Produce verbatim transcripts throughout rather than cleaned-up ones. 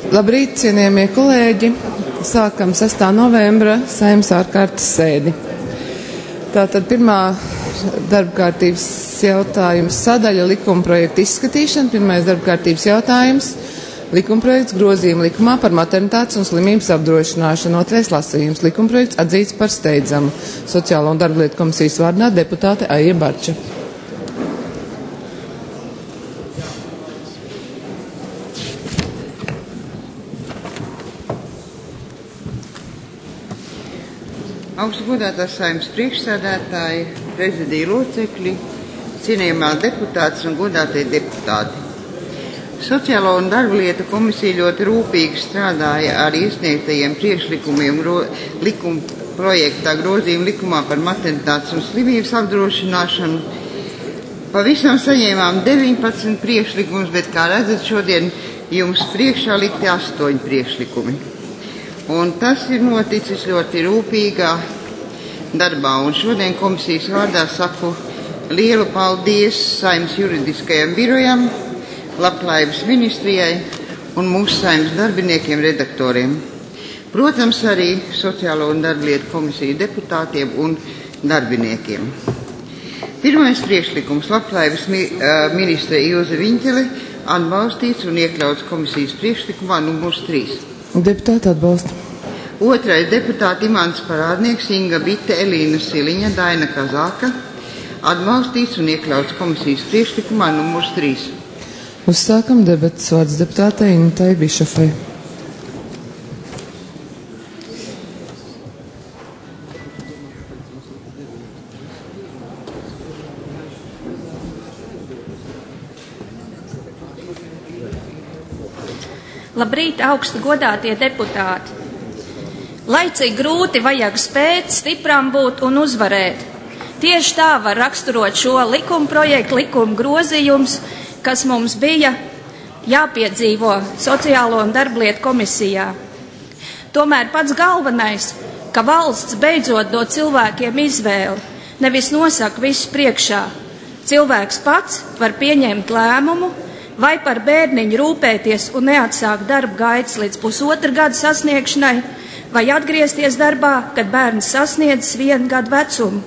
Labrīt, cienījamie kolēģi! Sākam sestā novembra Saeimas ārkārtas sēdi. Tātad pirmā darbkārtības jautājums sadaļa likumprojekta izskatīšana. Pirmais darbkārtības jautājums - likumprojekts grozījuma likumā par maternitātes un slimības apdrošināšanu. Otrais lasījums - likumprojekts atzīts par steidzamu. Sociālo un darba lietu komisijas vārdā deputāte Aija Barča. Augstgodātā Saeimas priekšsēdētāji, prezidija locekļi, cienījamā deputātes un godātie deputāti. Sociālo un darba lietu komisija ļoti rūpīgi strādāja ar iesniegtajiem priekšlikumiem likuma projektā grozījuma likumā par maternitātes un slimības apdrošināšanu. Pavisam saņēmām deviņpadsmit priekšlikumus, bet, kā redzat, šodien jums priekšā likti astoņi priekšlikumi. Un tas ir noticis ļoti rūpīgā darbā. Un šodien komisijas vārdā saku lielu paldies Saeimas juridiskajam birojam, Labklājības ministrijai un mūsu Saeimas darbiniekiem, redaktoriem. Protams, arī Sociālo un darba lietu komisiju deputātiem un darbiniekiem. Pirmais priekšlikums Labklājības ministre Ilze Viņķele atbalstīts un iekļauts komisijas priekšlikumā numurs trīs. Deputāti atbalsta. Otrais deputāti Imants Parādnieks, Inga Bite, Elīna Siliņa, Daina Kazāka atbalstīts un iekļauts komisijas priekšlikumā numurs trīs. Uzsākam debatas. Vārds deputātei Intai Bišofai. Labrīt, augsti godātie deputāti! Lai cik grūti vajag spēt, stipram būt un uzvarēt. Tieši tā var raksturot šo likuma projektu, likuma grozījums, kas mums bija jāpiedzīvo Sociālo un darba lietu komisijā. Tomēr pats galvenais, ka valsts beidzot dod cilvēkiem izvēli, nevis nosaka visu priekšā. Cilvēks pats var pieņemt lēmumu, vai par bērniņu rūpēties un neatsākt darba gaitas līdz pusotra gada sasniegšanai, vai atgriezties darbā, kad bērns sasniedzis vienu gadu vecumu.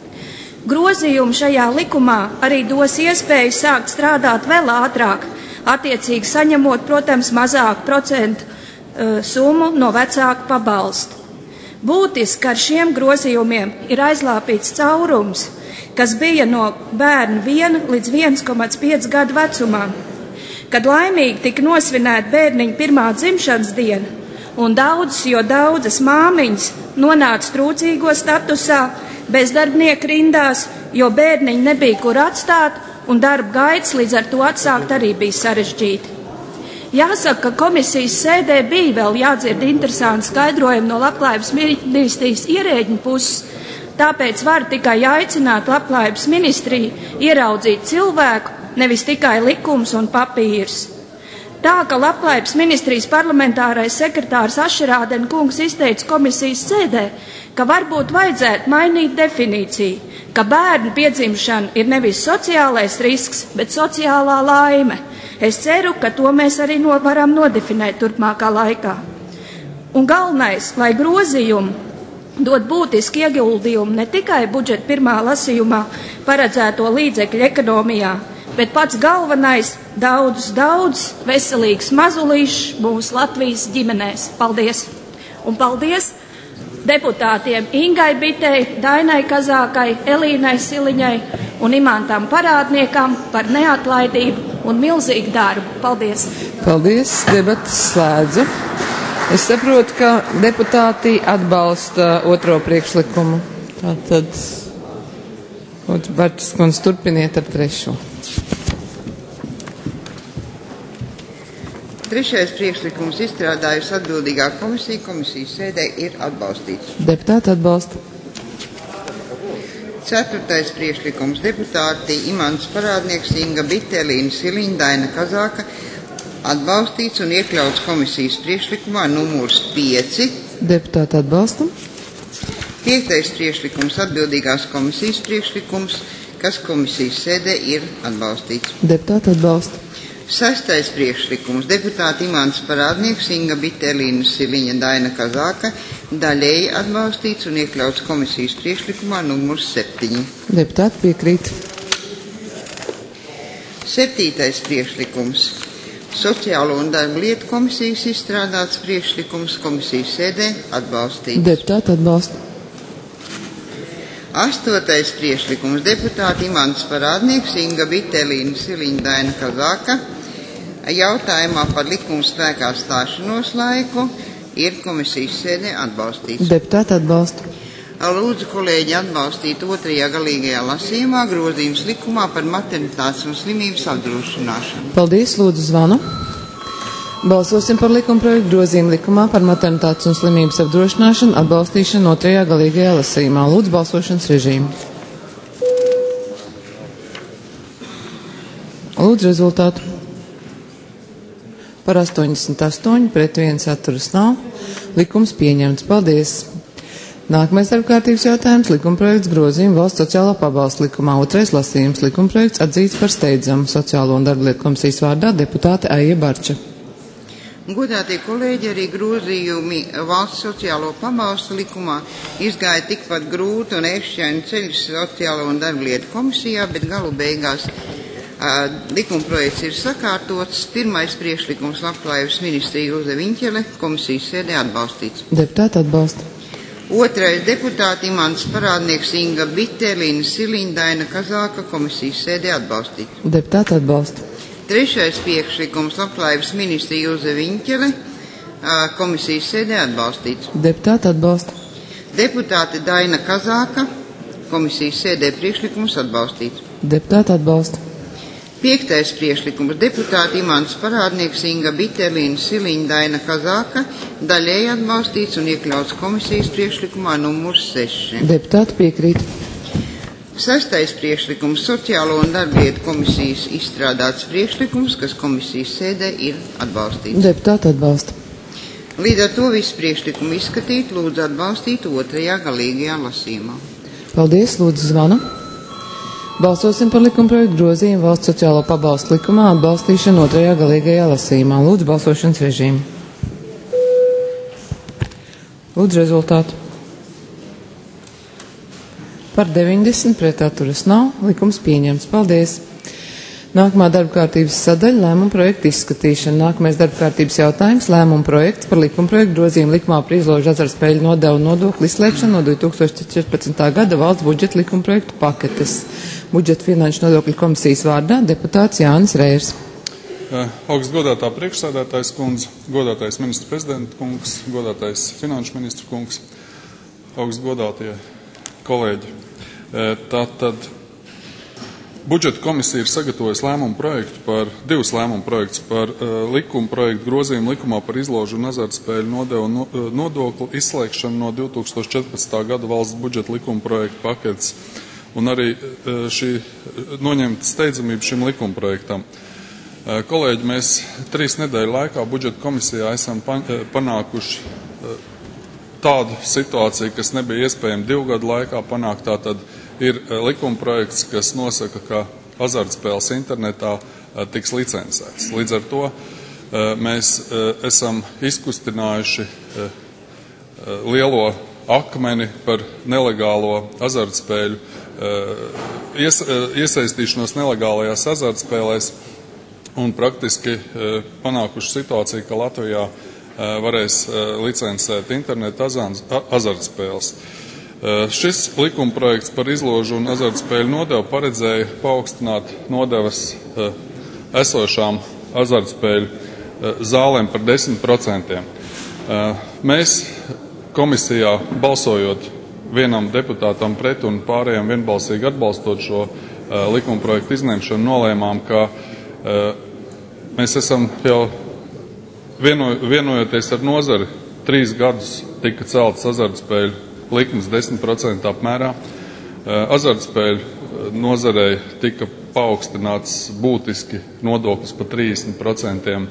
Grozījumi šajā likumā arī dos iespēju sākt strādāt vēl ātrāk, attiecīgi saņemot, protams, mazāku procentu uh, summu no vecāku pabalstu. Būtiski ar šiem grozījumiem ir aizlāpīts caurums, kas bija no bērna viena līdz viens komats pieci gadu vecumā, kad laimīgi tika nosvinēta bērniņa pirmā dzimšanas diena, un daudzas, jo daudzas māmiņas nonāca trūcīgo statusā, bezdarbnieku rindās, jo bērniņi nebija kur atstāt, un darba gaitas līdz ar to atsākt arī bija sarežģīti. Jāsaka, ka komisijas sēdē bija vēl jādzird interesanti skaidrojumi no Labklājības ministrijas ierēģņu puses, tāpēc var tikai aicināt Labklājības ministriju ieraudzīt cilvēku, nevis tikai likums un papīrs. Tā, ka Labklājības ministrijas parlamentārais sekretārs Ašerādena kungs izteica komisijas sēdē, ka varbūt vajadzētu mainīt definīciju, ka bērnu piedzimšana ir nevis sociālais risks, bet sociālā laime. Es ceru, ka to mēs arī no, varam nodefinēt turpmākā laikā. Un galvenais, lai grozījumi dod būtiski ieguldījumu ne tikai budžeta pirmā lasījumā paredzēto līdzekļu ekonomijā, bet pats galvenais – daudz, daudz veselīgs mazulīšs mūsu Latvijas ģimenēs. Paldies! Un paldies deputātiem Ingai Bitei, Dainai Kazākai, Elīnai Siliņai un Imantam Parādniekam par neatlaidību un milzīgu darbu. Paldies! Paldies! Debatas slēdzu. Es saprotu, ka deputāti atbalsta otro priekšlikumu. Tātad, Barčas kundze, turpiniet ar trešo. Trešais priekšlikums izstrādājusi atbildīgā komisija, komisijas sēdē ir atbalstīts. Deputāti atbalsta. Ceturtais priekšlikums deputāti Imants Parādnieks, Inga Bite, Elīna Siliņa, Daina Kazāka atbalstīts un iekļauts komisijas priekšlikumā numurs pieci. Deputāti atbalsta. Piektais priekšlikums atbildīgās komisijas priekšlikums, kas komisijas sēdē ir atbalstīts. Deputāti atbalsta. Sestais priekšlikums. Deputāti Imants Parādnieks, Inga Bitelīna Siliņa, Daina Kazāka daļēji atbalstīts un iekļauts komisijas priekšlikumā numurs septiņi. Deputāti piekrīt. Septītais priekšlikums. Sociālo un darba lietu komisijas izstrādāts priekšlikums komisijas sēdē atbalstīts. Deputāti atbalsta. Astotais priekšlikums. Deputāti Imants Parādnieks, Inga Bitelīna Siliņa, Daina Kazāka jautājumā par likuma spēkā stāšanos laiku ir komisijas sēdē atbalstīts. Deputāti atbalsta. Lūdzu kolēģi atbalstīt otrajā galīgajā lasījumā grozījums likumā par maternitātes un slimības apdrošināšanu. Paldies, lūdzu zvanu. Balsosim par likumprojektu grozījumu likumā par maternitātes un slimības apdrošināšanu atbalstīšanu otrajā galīgajā lasījumā. Lūdzu balsošanas režīmu. Lūdzu rezultātu. Par astoņdesmit astoņi, pret viens atturas nav. Likums pieņemts. Paldies. Nākamais darbkārtības jautājums - likumprojekts grozījumu valsts sociālo pabalstu likumā. Otrais lasījums - likumprojekts atzīts par steidzamu. Sociālo un darba lietu komisijas vārdā deputāte Aija Barča. Godātie kolēģi, arī grozījumi valsts sociālo pabalstu likumā izgāja tikpat grūti un ēršķaini ceļu sociālo un darba lietu komisijā, bet galu beigās uh, likumprojekts ir sakārtots. Pirmais priekšlikums Labklājības ministrija Ilze Viņķele komisijas sēdē atbalstīts. Deputāti atbalsta. Otrais deputāti Imants Parādnieks, Inga Bitelīna Siliņa, Daina Kazāka komisijas sēdē atbalstīts. Deputāti atbalsta. Trešais priekšlikums Labklājības ministrija Ilze Viņķele komisijas sēdē atbalstīts. Deputāti atbalsta. Deputāte Daina Kazāka komisijas sēdē priekšlikums atbalstīts. Deputāti atbalsta. Piektais priekšlikums deputāti Imants Parādnieks, Inga Bitelīna Siliņa, Daina Kazāka daļēji atbalstīts un iekļauts komisijas priekšlikumā numurs seši. Deputāti piekrīt. Sestais priekšlikums Sociālo un darba lietu komisijas izstrādāts priekšlikums, kas komisijas sēdē ir atbalstīts. Deputāti atbalsta. Līdz ar to visu priekšlikumu izskatīt, lūdzu atbalstīt otrajā galīgajā lasījumā. Paldies, lūdzu zvanu. Balsosim par likumprojektu grozījumu valsts sociālo pabalstu likumā atbalstīšanu otrajā galīgajā lasījumā. Lūdzu balsošanas režīmu. Lūdzu rezultātu. Par deviņdesmit, pret atturas nav. Likums pieņemts. Paldies. Nākamā darba kārtības sadaļa - lēmuma projekta izskatīšana. Nākamais darba kārtības jautājums - lēmuma projekts par likumprojektu grozījumu likumā par izložu azartspēļu nodevu nodokli izslēgšanu no divi tūkstoši četrpadsmitā gada valsts budžeta likumprojektu paketes. Budžeta finanšu nodokļu komisijas vārdā deputāts Jānis Rērs. Augsts godātā priekšsēdētājs kundze, godātais ministra prezidenta kungs, godātais finanšu ministra kungs, augsts godātie kolēģi. Tātad budžeta komisija ir sagatavojusi lēmumu projektu par, divus lēmumu projektus par uh, likumu projektu grozījumu likumā par izložu un azartspēļu nodevu no, uh, nodokli izslēgšanu no divi tūkstoši četrpadsmitā gada valsts budžeta likuma projektu paketes un arī uh, šī noņemta steidzamība šim likuma projektam. Uh, kolēģi, mēs trīs nedēļu laikā budžeta komisijā esam pan, uh, panākuši uh, tādu situāciju, kas nebija iespējama divu gadu laikā panākt. Tātad ir likuma projekts, kas nosaka, ka azartspēles internetā tiks licencēts. Līdz ar to mēs esam izkustinājuši lielo akmeni par nelegālo azartspēļu, ies, iesaistīšanos nelegālajās azartspēlēs un praktiski panākuši situāciju, ka Latvijā varēs licencēt internetu azartspēles. Šis likumprojekts par izložu un azartspēļu nodevu paredzēja paaugstināt nodevas esošām azartspēļu zālēm par desmit procentiem. Mēs komisijā balsojot vienam deputātam pret un pārējiem vienbalsīgi atbalstot šo likumprojektu izņemšanu, nolēmām, ka mēs esam jau vieno, vienojoties ar nozari, trīs gadus tika celtas azartspēļu likmes desmit procentu apmērā. Azartspēļu nozarei tika paaugstināts būtiski nodoklis par trīsdesmit procentiem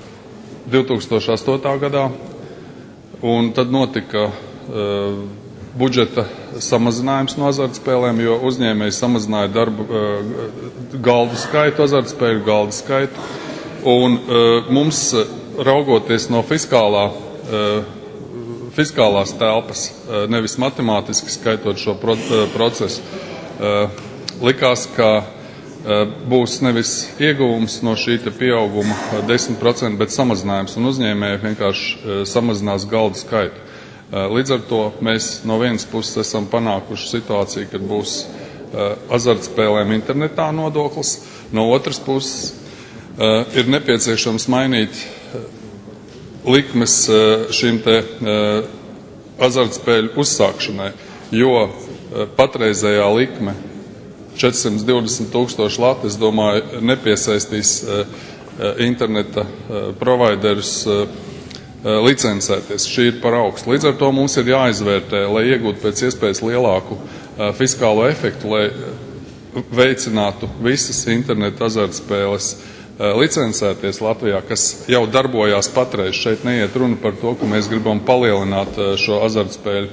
divi tūkstoši astotā gadā, un tad notika budžeta samazinājums no azartspēlēm, jo uzņēmēji samazināja darbu galdu skaitu, azartspēļu galdu skaitu. Un mums, raugoties no fiskālā, fiskālās telpas, nevis matemātiski skaitot šo procesu, likās, ka būs nevis ieguvums no šī pieauguma desmit procenti, bet samazinājums, un uzņēmēji vienkārši samazinās galdu skaitu. Līdz ar to mēs no vienas puses esam panākuši situāciju, kad būs azartspēlēm internetā nodoklis, no otras puses ir nepieciešams mainīt likmes šīm te azartspēļu uzsākšanai, jo patreizējā likme četrsimt divdesmit tūkstoši lati, es domāju, nepiesaistīs interneta providerus licencēties. Šī ir par augstu. Līdz ar to mums ir jāizvērtē, lai iegūtu pēc iespējas lielāku fiskālo efektu, lai veicinātu visas interneta azartspēles licencēties Latvijā, kas jau darbojās patreiz. Šeit neiet runa par to, ka mēs gribam palielināt šo azartspēļu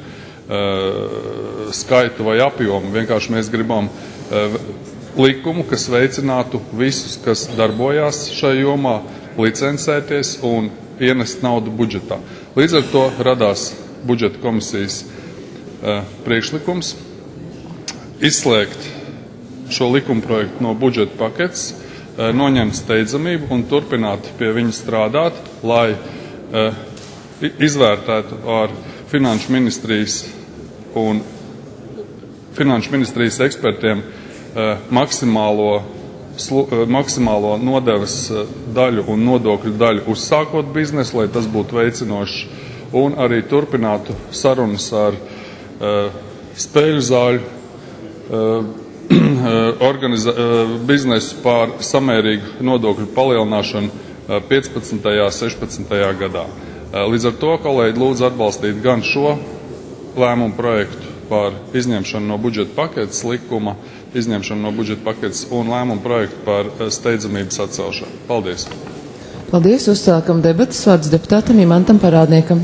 skaitu vai apjomu. Vienkārši mēs gribam likumu, kas veicinātu visus, kas darbojās šajā jomā, licencēties un ienest naudu budžetā. Līdz ar to radās budžeta komisijas priekšlikums izslēgt šo likumprojektu no budžeta paketes, noņemt steidzamību un turpināt pie viņa strādāt, lai izvērtētu ar Finanšu ministrijas un Finanšu ministrijas ekspertiem maksimālo, slu, maksimālo nodevas daļu un nodokļu daļu uzsākot biznesu, lai tas būtu veicinošs, un arī turpinātu sarunas ar spēļu zāļu Organiza, biznesu pār samērīgu nodokļu palielināšanu piecpadsmitajā un sešpadsmitajā gadā. Līdz ar to, kolēģi, lūdzu atbalstīt gan šo lēmumu projektu par izņemšanu no budžeta paketes likuma, izņemšanu no budžeta paketes un lēmumu projektu par steidzamības atcelšanu. Paldies! Paldies! Uzsākam debatas. Vārds deputātam Imantam Parādniekam.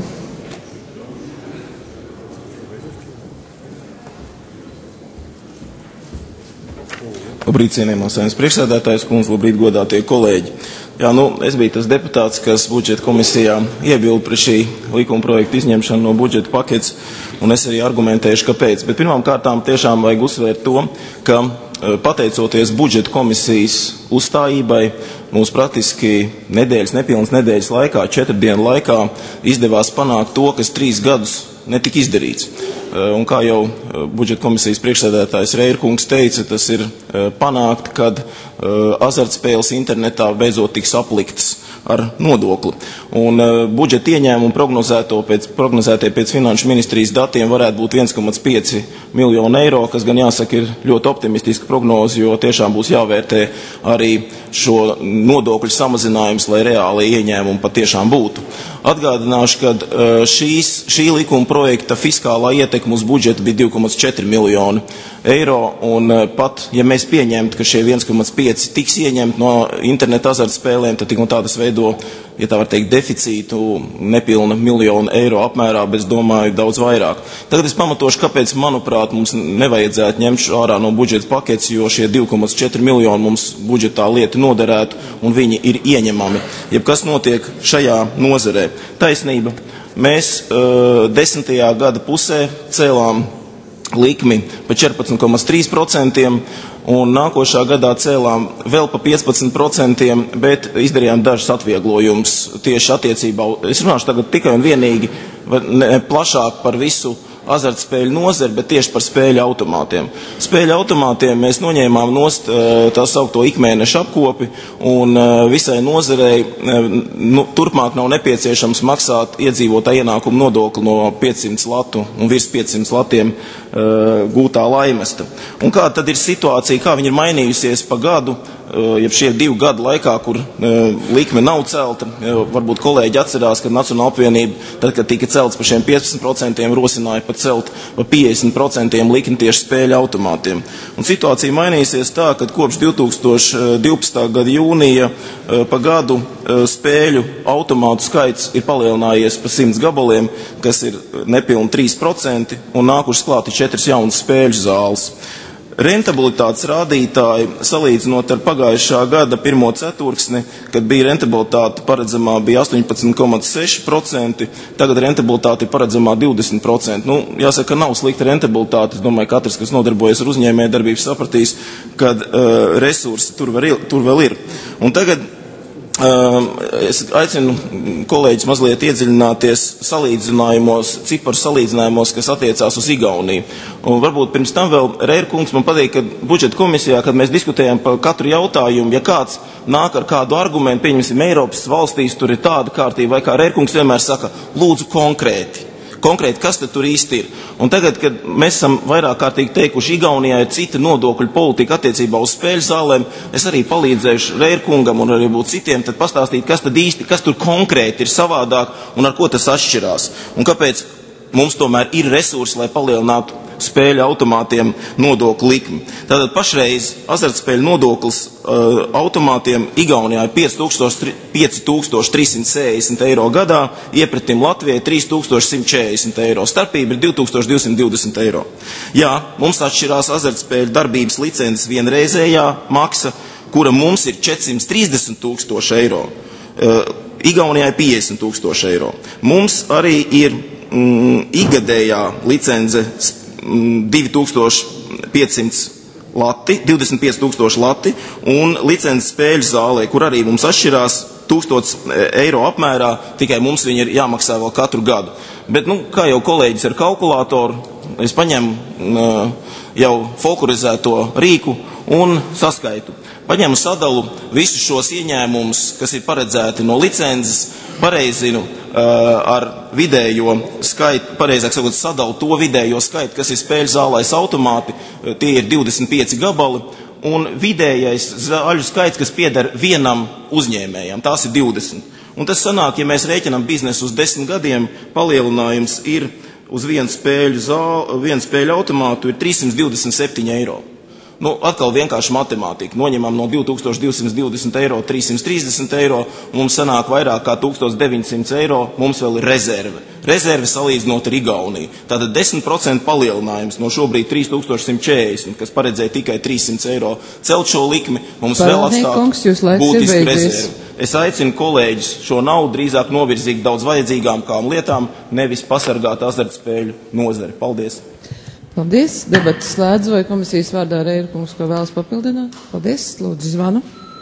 Labrīt, cienījamā Saeimas priekšsēdētājas kundze, labrīt, godātie kolēģi. Jā, nu, es biju tas deputāts, kas budžeta komisijā iebilda pret šī likuma projekta izņemšanu no budžeta paketes, un es arī argumentēšu, kāpēc. Bet pirmām kārtām tiešām vajag uzsvērt to, ka pateicoties budžeta komisijas uzstājībai, mums praktiski nedēļas, nepilnas nedēļas laikā, četru dienu laikā izdevās panākt to, kas trīs gadus netika izdarīts. Un kā jau budžeta komisijas priekšsēdētājs Reirkungs teica, tas ir panākt, kad azartspēles internetā beidzot tiks apliktas ar nodokli. Un budžeta ieņēmumu pēc, prognozētie pēc Finanšu ministrijas datiem varētu būt viens komats pieci miljonu eiro, kas gan jāsaka ir ļoti optimistiska prognoze, jo tiešām būs jāvērtē arī šo nodokļu samazinājums, lai reāli ieņēmumi patiešām būtu. Atgādināšu, ka šīs, šī likuma projekta fiskālā ietekme uz budžetu bija divi komats četri miljoni eiro, un pat, ja mēs pieņemtu, ka šie viens komats pieci tiks ieņemt no interneta azartspēlēm, tad tik un tā tas veido, ja tā var teikt, deficītu nepilna miljonu eiro apmērā, bet es domāju daudz vairāk. Tagad es pamatošu, kāpēc, manuprāt, mums nevajadzētu ņemt ārā no budžeta paketes, jo šie divi komats četri miljoni mums budžetā lieti noderētu, un viņi ir ieņemami. Jebkas notiek šajā nozarē. Taisnība. Mēs uh, desmitajā gada pusē cēlām likmi pa četrpadsmit komats trīs procentiem, un nākošā gadā cēlām vēl pa piecpadsmit procentiem, bet izdarījām dažus atvieglojumus tieši attiecībā. Es runāšu tagad tikai un vienīgi ne plašāk par visu azartspēļu nozari, bet tieši par spēļu automātiem. Spēļu automātiem mēs noņēmām nost tā saukto ikmēneša apkopi, un visai nozarei nu, turpmāk nav nepieciešams maksāt iedzīvotāju ienākumu nodokli no piecsimt latu un virs piecsimt latiem uh, gūtā laimesta. Un kā tad ir situācija, kā viņa ir mainījusies pa gadu? ja šie divu gadu laikā, kur likme nav celta, varbūt kolēģi atcerās, ka Nacionāla apvienība, tad, kad tika celts par šiem piecpadsmit procentiem, rosināja pat celt par piecdesmit procentiem likmi tieši spēļu automātiem. Un situācija mainīsies tā, ka kopš divi tūkstoši divpadsmitā gada jūnija pa gadu spēļu automātu skaits ir palielinājies pa simts gabaliem, kas ir nepilni trīs procenti, un nākušas klāti četras jaunas spēļu zāles. Rentabilitātes rādītāji, salīdzinot ar pagājušā gada pirmo ceturksni, kad bija rentabilitāte paredzamā bija astoņpadsmit komats seši procenti, tagad rentabilitāte ir paredzamā divdesmit procenti. Nu, jāsaka, nav slikta rentabilitāte. Es domāju, katrs, kas nodarbojas ar uzņēmējdarbību, sapratīs, kad uh, resursi tur, var, tur vēl ir. Un tagad es aicinu kolēģis mazliet iedziļināties salīdzinājumos, ciparu salīdzinājumos, kas attiecās uz Igauniju. Un varbūt pirms tam vēl Reirkungs man patīk, ka budžeta komisijā, kad mēs diskutējam par katru jautājumu, ja kāds nāk ar kādu argumentu, pieņemsim Eiropas valstīs, tur ir tāda kārtība, vai kā Reirkungs vienmēr saka, lūdzu konkrēti. Konkrēti, kas tad tur īsti ir. Un tagad, kad mēs esam vairāk kārtīgi teikuši, Igaunijā ir cita nodokļu politika attiecībā uz spēļu zālēm, es arī palīdzējuši Reirkungam un arī būt citiem, tad pastāstīt, kas tad īsti, kas tur konkrēti ir savādāk un ar ko tas atšķirās. Un kāpēc mums tomēr ir resursi, lai palielinātu spēļu automātiem nodokļu likmi. Tātad pašreiz azartspēļu nodoklis uh, automātiem Igaunijā ir pieci tūkstoši trīs simti sešdesmit eiro gadā, iepratim Latvijai trīs tūkstoši simt četrdesmit eiro. Starpība ir divi tūkstoši divsimt divdesmit eiro. Jā, mums atšķirās azartspēļu darbības licences vienreizējā maksa, kura mums ir četrsimt trīsdesmit tūkstoši eiro. Uh, Igaunijai piecdesmit tūkstoši eiro. Mums arī ir mm, igadējā licence divi tūkstoši piecsimt lati, divdesmit pieci tūkstoši lati un licences spēļu zālē, kur arī mums atšķirās tūkstots eiro apmērā, tikai mums viņi ir jāmaksā vēl katru gadu. Bet, nu, kā jau kolēģis ar kalkulātoru, es paņemu jau folklorizēto rīku un saskaitu. Paņemu sadalu visus šos ieņēmumus, kas ir paredzēti no licences, pareizinu uh, ar vidējo skaitu, pareizāk sakot, sadalu to vidējo skaitu, kas ir spēļu zālais automāti, tie ir divdesmit pieci gabali, un vidējais zāļu skaits, kas pieder vienam uzņēmējam, tās ir divdesmit. Un tas sanāk, ja mēs rēķinām biznesu uz desmit gadiem, palielinājums ir uz vienu spēļu, zāli, vienu spēļu automātu ir trīs simt divdesmit septiņi eiro. Nu, atkal vienkārši matemātika. Noņemam no divi tūkstoši divsimt divdesmit eiro trīs simt trīsdesmit eiro, mums sanāk vairāk kā tūkstoš deviņi simti eiro, mums vēl ir rezerve. Rezerve salīdzinot ar Igauniju. Tātad desmit procenti palielinājums no šobrīd trīs tūkstoši simt četrdesmit, kas paredzēja tikai trīs simti eiro celt šo likmi, mums vēl atstāt būtisku rezervi. Es aicinu kolēģis šo naudu drīzāk novirzīt daudz vajadzīgākām lietām, nevis pasargāt azartspēļu nozari. Paldies! Paldies. Debatas slēdz, vai komisijas vārdā Reirkungs, ko vēlas papildināt? Paldies. Lūdzu zvanu.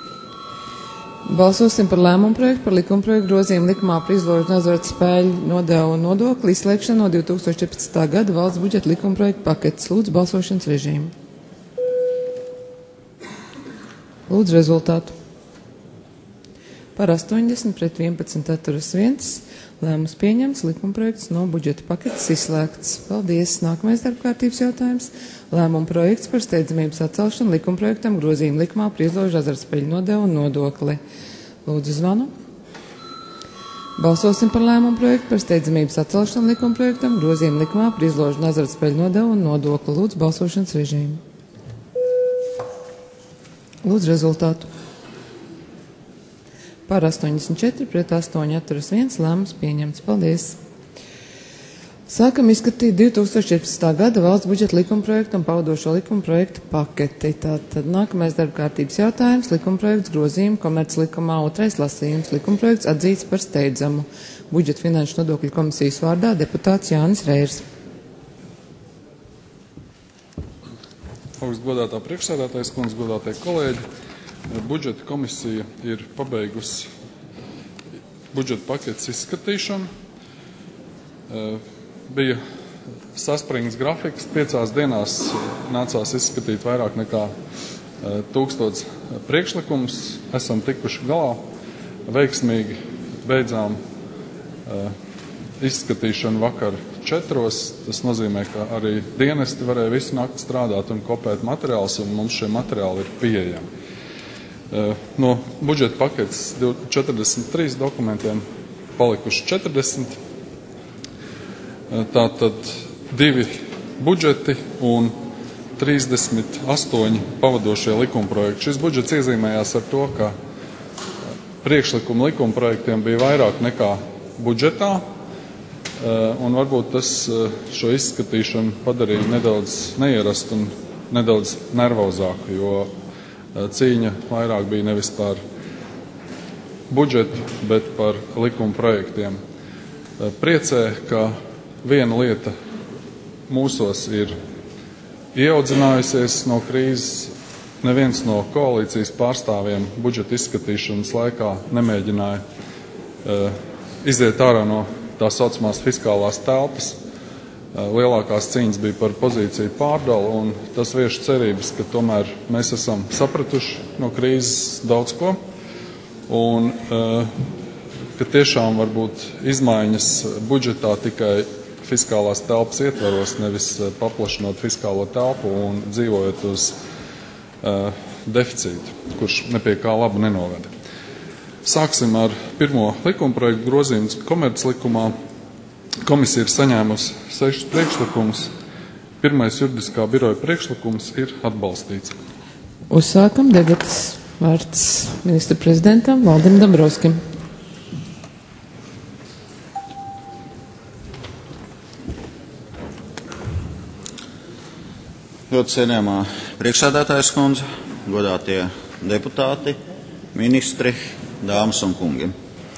Balsosim par lēmumu projektu, par likuma projektu grozījumu likumā par izložu un azartspēļu nodevu un nodokli izslēgšanu no divi tūkstoši četrpadsmitā gada valsts budžeta likuma projektu paketes. Lūdzu balsošanas režīmu. Lūdzu rezultātu. Par astoņdesmit pret vienpadsmit atturas viens. Lēmums pieņemts, likumprojekts no budžeta paketes izslēgts. Paldies. Nākamais darbkārtības jautājums. Lēmuma projekts par steidzamības atcelšanu likumprojektam grozījumu likumā par izložu azartspēļu nodevu un nodokli. Lūdzu zvanu. Balsosim par lēmumu projektu par steidzamības atcelšanu likumprojektam grozījumu likumā par izložu un azartspēļu nodevu un nodokli. Lūdzu balsošanas režīmu. Lūdzu rezultātu. Par astoņdesmit četri pret astoņi atturas viens. Lēmums pieņemts. Paldies. Sākam izskatīt divi tūkstoši četrpadsmitā gada valsts budžeta likumprojektu un pavadošo likumprojektu paketi. Tātad nākamais darbkārtības jautājums - likumprojekts grozījumu komerclikumā otrais lasījums. Likumprojekts atzīts par steidzamu. Budžeta finanšu nodokļu komisijas vārdā deputāts Jānis Reirs. Augstgodātā priekšsēdētājas kundze, godātie kolēģi. Budžeta komisija ir pabeigusi budžeta paketes izskatīšanu. Bija saspringts grafiks, piecās dienās nācās izskatīt vairāk nekā tūkstots priekšlikumus. Esam tikuši galā, veiksmīgi beidzām izskatīšanu vakar četros. Tas nozīmē, ka arī dienesti varēja visu nakti strādāt un kopēt materiālus, un mums šie materiāli ir pieejami. No budžeta paketes četrdesmit trīs dokumentiem palikuši četrdesmit. Tātad divi budžeti un trīsdesmit astoņi pavadošie likumprojekti. Šis budžets iezīmējās ar to, ka priekšlikumu likumprojektiem bija vairāk nekā budžetā, un varbūt tas šo izskatīšanu padarīja nedaudz neierastu un nedaudz nervozāku, jo cīņa vairāk bija nevis par budžetu, bet par likumprojektiem. Priecē, ka viena lieta mūsos ir ieaudzinājusies no krīzes. Neviens no koalīcijas pārstāvjiem budžeta izskatīšanas laikā nemēģināja uh, iziet ārā no tā saucamās fiskālās telpas. Uh, lielākās cīņas bija par pozīciju pārdalu, un tas vieš cerības, ka tomēr mēs esam sapratuši no krīzes daudz ko, un uh, ka tiešām var būt izmaiņas budžetā tikai fiskālās telpas ietvaros, nevis paplašinot fiskālo telpu un dzīvojot uz uh, deficītu, kurš nepie kā labu nenoveda. Sāksim ar pirmo likumprojektu grozījumus komerclikumā. Komisija ir saņēmusi sešus priekšlikumus. Pirmais juridiskā biroja priekšlikums ir atbalstīts. Uzsākam debatas. Vārds ministra prezidentam Valdim Dombrovskim. Ļoti cienījamā priekšsēdētājas kundze, godātie deputāti, ministri, dāmas un kungi.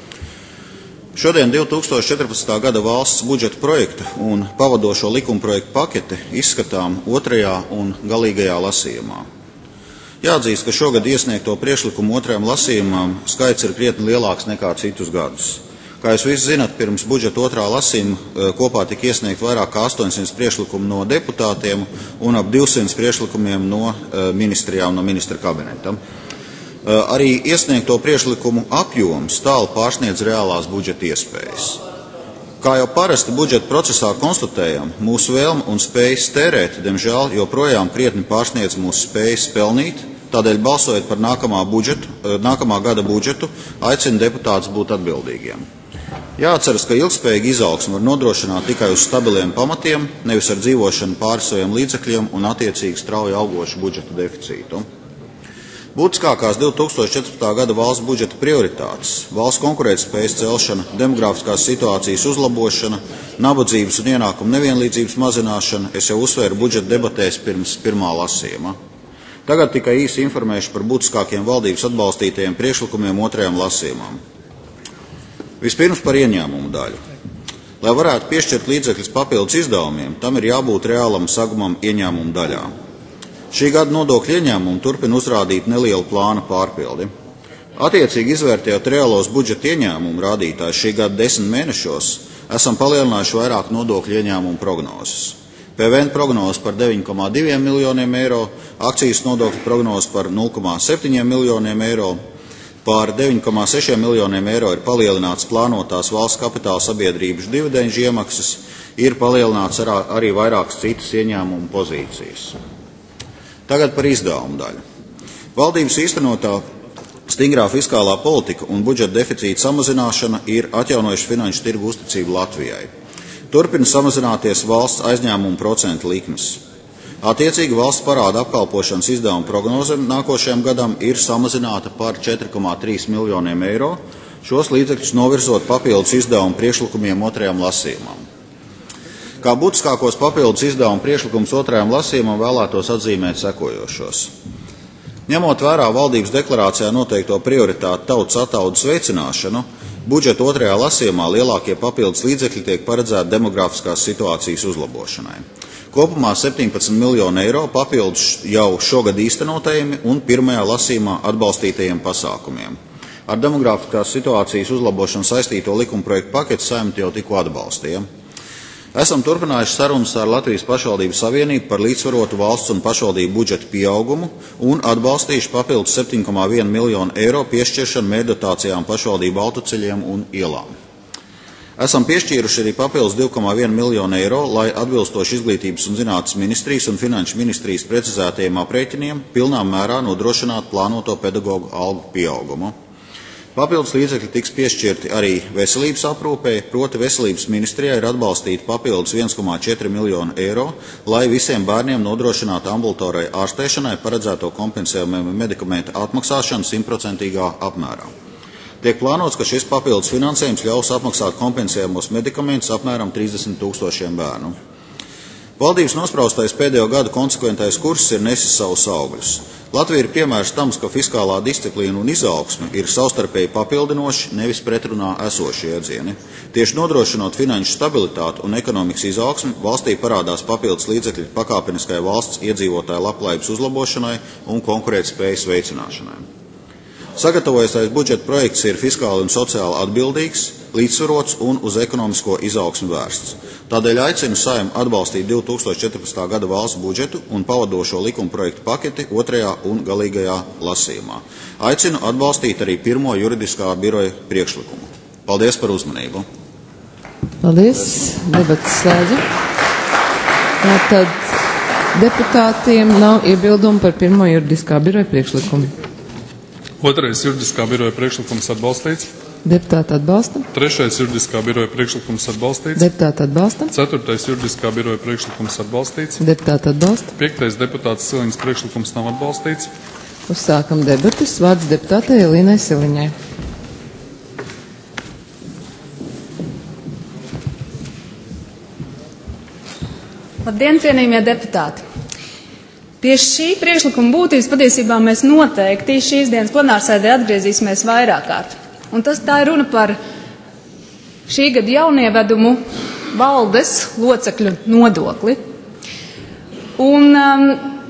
Šodien divi tūkstoši četrpadsmitā gada valsts budžeta projekta un pavadošo likumprojektu paketi izskatām otrajā un galīgajā lasījumā. Jāatzīst, ka šogad iesniegto priekšlikumu otrajam lasījumam skaits ir krietni lielāks nekā citus gadus. Kā jūs visi zinat, pirms budžeta otrā lasījuma kopā tika iesniegt vairāk kā astoņsimt priekšlikumu no deputātiem un ap divsimt priekšlikumiem no ministrijām, no ministra kabineta. Arī iesniegto priekšlikumu apjoms tālu pārsniedz reālās budžeta iespējas. Kā jau parasti budžeta procesā konstatējam, mūsu vēlme un spējas tērēt, diemžēl, joprojām krietni pārsniedz mūsu spējas pelnīt, tādēļ balsojot par nākamā, budžetu, nākamā gada budžetu, aicina deputātus būt atbildīgiem. Jāatceras, ka ilgspējīga izaugsme var nodrošināt tikai uz stabiliem pamatiem, nevis ar dzīvošanu pāri saviem līdzekļiem un attiecīgi strauji augošu budžeta deficītu. Būtiskākās divi tūkstoši četrpadsmitā gada valsts budžeta prioritātes – valsts konkurētspējas celšana, demografiskās situācijas uzlabošana, nabadzības un ienākumu nevienlīdzības mazināšana – es jau uzsvēru budžeta debatēs pirms pirmā lasījuma. Tagad tikai īsi informēšu par būtiskākiem valdības atbalstītajiem priekšlikumiem otrajam lasījumam. Vispirms par ieņēmumu daļu. Lai varētu piešķirt līdzekļus papildus izdevumiem, tam ir jābūt reālam sagumam ieņēmumu daļā. Šī gada nodokļu ieņēmumu turpina uzrādīt nelielu plāna pārpildi. Attiecīgi izvērtējot reālos budžeta ieņēmumu rādītājus šī gada desmit mēnešos, esam palielinājuši vairāk nodokļu ieņēmumu prognozes. P V N prognozes par deviņi komā divi miljoniem eiro, akcijas nodokļu prognozes par nulle komā septiņi miljoniem eiro, par deviņi komā seši miljoniem eiro ir palielināts plānotās valsts kapitāla sabiedrības dividendžu iemaksas, ir palielināts ar, arī vairākas citas ieņēmumu pozīcijas. Tagad par izdevumu daļu. Valdības īstenotā stingrā fiskālā politika un budžeta deficīta samazināšana ir atjaunojuši finanšu tirgu uzticību Latvijai. Turpina samazināties valsts aizņēmumu procentu likmes. Attiecīgi valsts parāda apkalpošanas izdevuma prognoze nākošajam gadam ir samazināta par četri komā trīs miljoniem eiro, šos līdzekļus novirzot papildus izdevumu priekšlikumiem otrajam lasījumam. Kā būtiskākos papildus izdevumu priekšlikumus otrajam lasījumam vēlētos atzīmēt sekojošos. Ņemot vērā valdības deklarācijā noteikto prioritāti tautas ataudzes veicināšanu, budžeta otrajā lasījumā lielākie papildus līdzekļi tiek paredzēti demografiskās situācijas uzlabošanai. Kopumā septiņpadsmit miljoni eiro papildus jau šogad īstenotajiem un pirmajā lasījumā atbalstītajiem pasākumiem. Ar demografiskās situācijas uzlabošanu saistīto likumprojektu paketu Saeima jau tikko atbalstīja. Esam turpinājuši sarunas ar Latvijas pašvaldību savienību par līdzsvarotu valsts un pašvaldību budžeta pieaugumu un atbalstījuši papildus septiņi komā viens miljonu eiro piešķiršanu mērķdotācijām pašvaldību autoceļiem un ielām. Esam piešķīruši arī papildus divi komā vieni miljonu eiro, lai atbilstoši Izglītības un zinātnes ministrijas un Finanšu ministrijas precizētajiem aprēķiniem pilnā mērā nodrošinātu plānoto pedagoģu algu pieaugumu. Papildus līdzekļi tiks piešķirti arī veselības aprūpei, proti veselības ministrijai ir atbalstīti papildus viens komā četri miljonu eiro, lai visiem bērniem nodrošinātu ambulatorai ārstēšanai paredzēto kompensējumu medikamentu atmaksāšanu simtprocentīgā apmērā. Tiek plānots, ka šis papildus finansējums ļaus apmaksāt kompensējamos medikamentus apmēram trīsdesmit tūkstošiem bērnu. Valdības nospraustais pēdējo gadu konsekventais kurs ir nesis savus augļus. Latvija ir piemērs tam, ka fiskālā disciplīna un izaugsme ir savstarpēji papildinoši, nevis pretrunā esošie iedzieni. Tieši nodrošinot finanšu stabilitāti un ekonomikas izaugsmi, valstī parādās papildus līdzekļi pakāpeniskai valsts iedzīvotāju labklājības uzlabošanai un konkurētspējas veicināšanai. Sagatavojošais budžeta projekts ir fiskāli un sociāli atbildīgs, līdzsvarots un uz ekonomisko izaugsmu vērsts. Tādēļ aicinu Saeimu atbalstīt divi tūkstoši četrpadsmitā gada valsts budžetu un pavadošo likuma projektu paketi otrajā un galīgajā lasījumā. Aicinu atbalstīt arī pirmo juridiskā biroja priekšlikumu. Paldies par uzmanību. Paldies. Debates slēdzu. Tātad deputātiem nav iebildumu par pirmo juridiskā biroja priekšlikumu. Otrais juridiskā biroja priekšlikums atbalstīts. Deputāti atbalsta. Trešais juridiskā biroja priekšlikums atbalstīts. Deputāti atbalsta. Ceturtais juridiskā biroja priekšlikums atbalstīts. Deputāti atbalsta. Piektais deputāts Siliņas priekšlikums nav atbalstīts. Uzsākam debatas. Vārds deputātei Elīnai Siliņai. Labdien, cienījamie deputāti! Pie šī priekšlikuma būtības patiesībā mēs noteikti šīs dienas plenārsēdē atgriezīsimies vairāk kārt. Un tas tā ir runa par šī gada jaunievedumu valdes locekļu nodokli. Un um,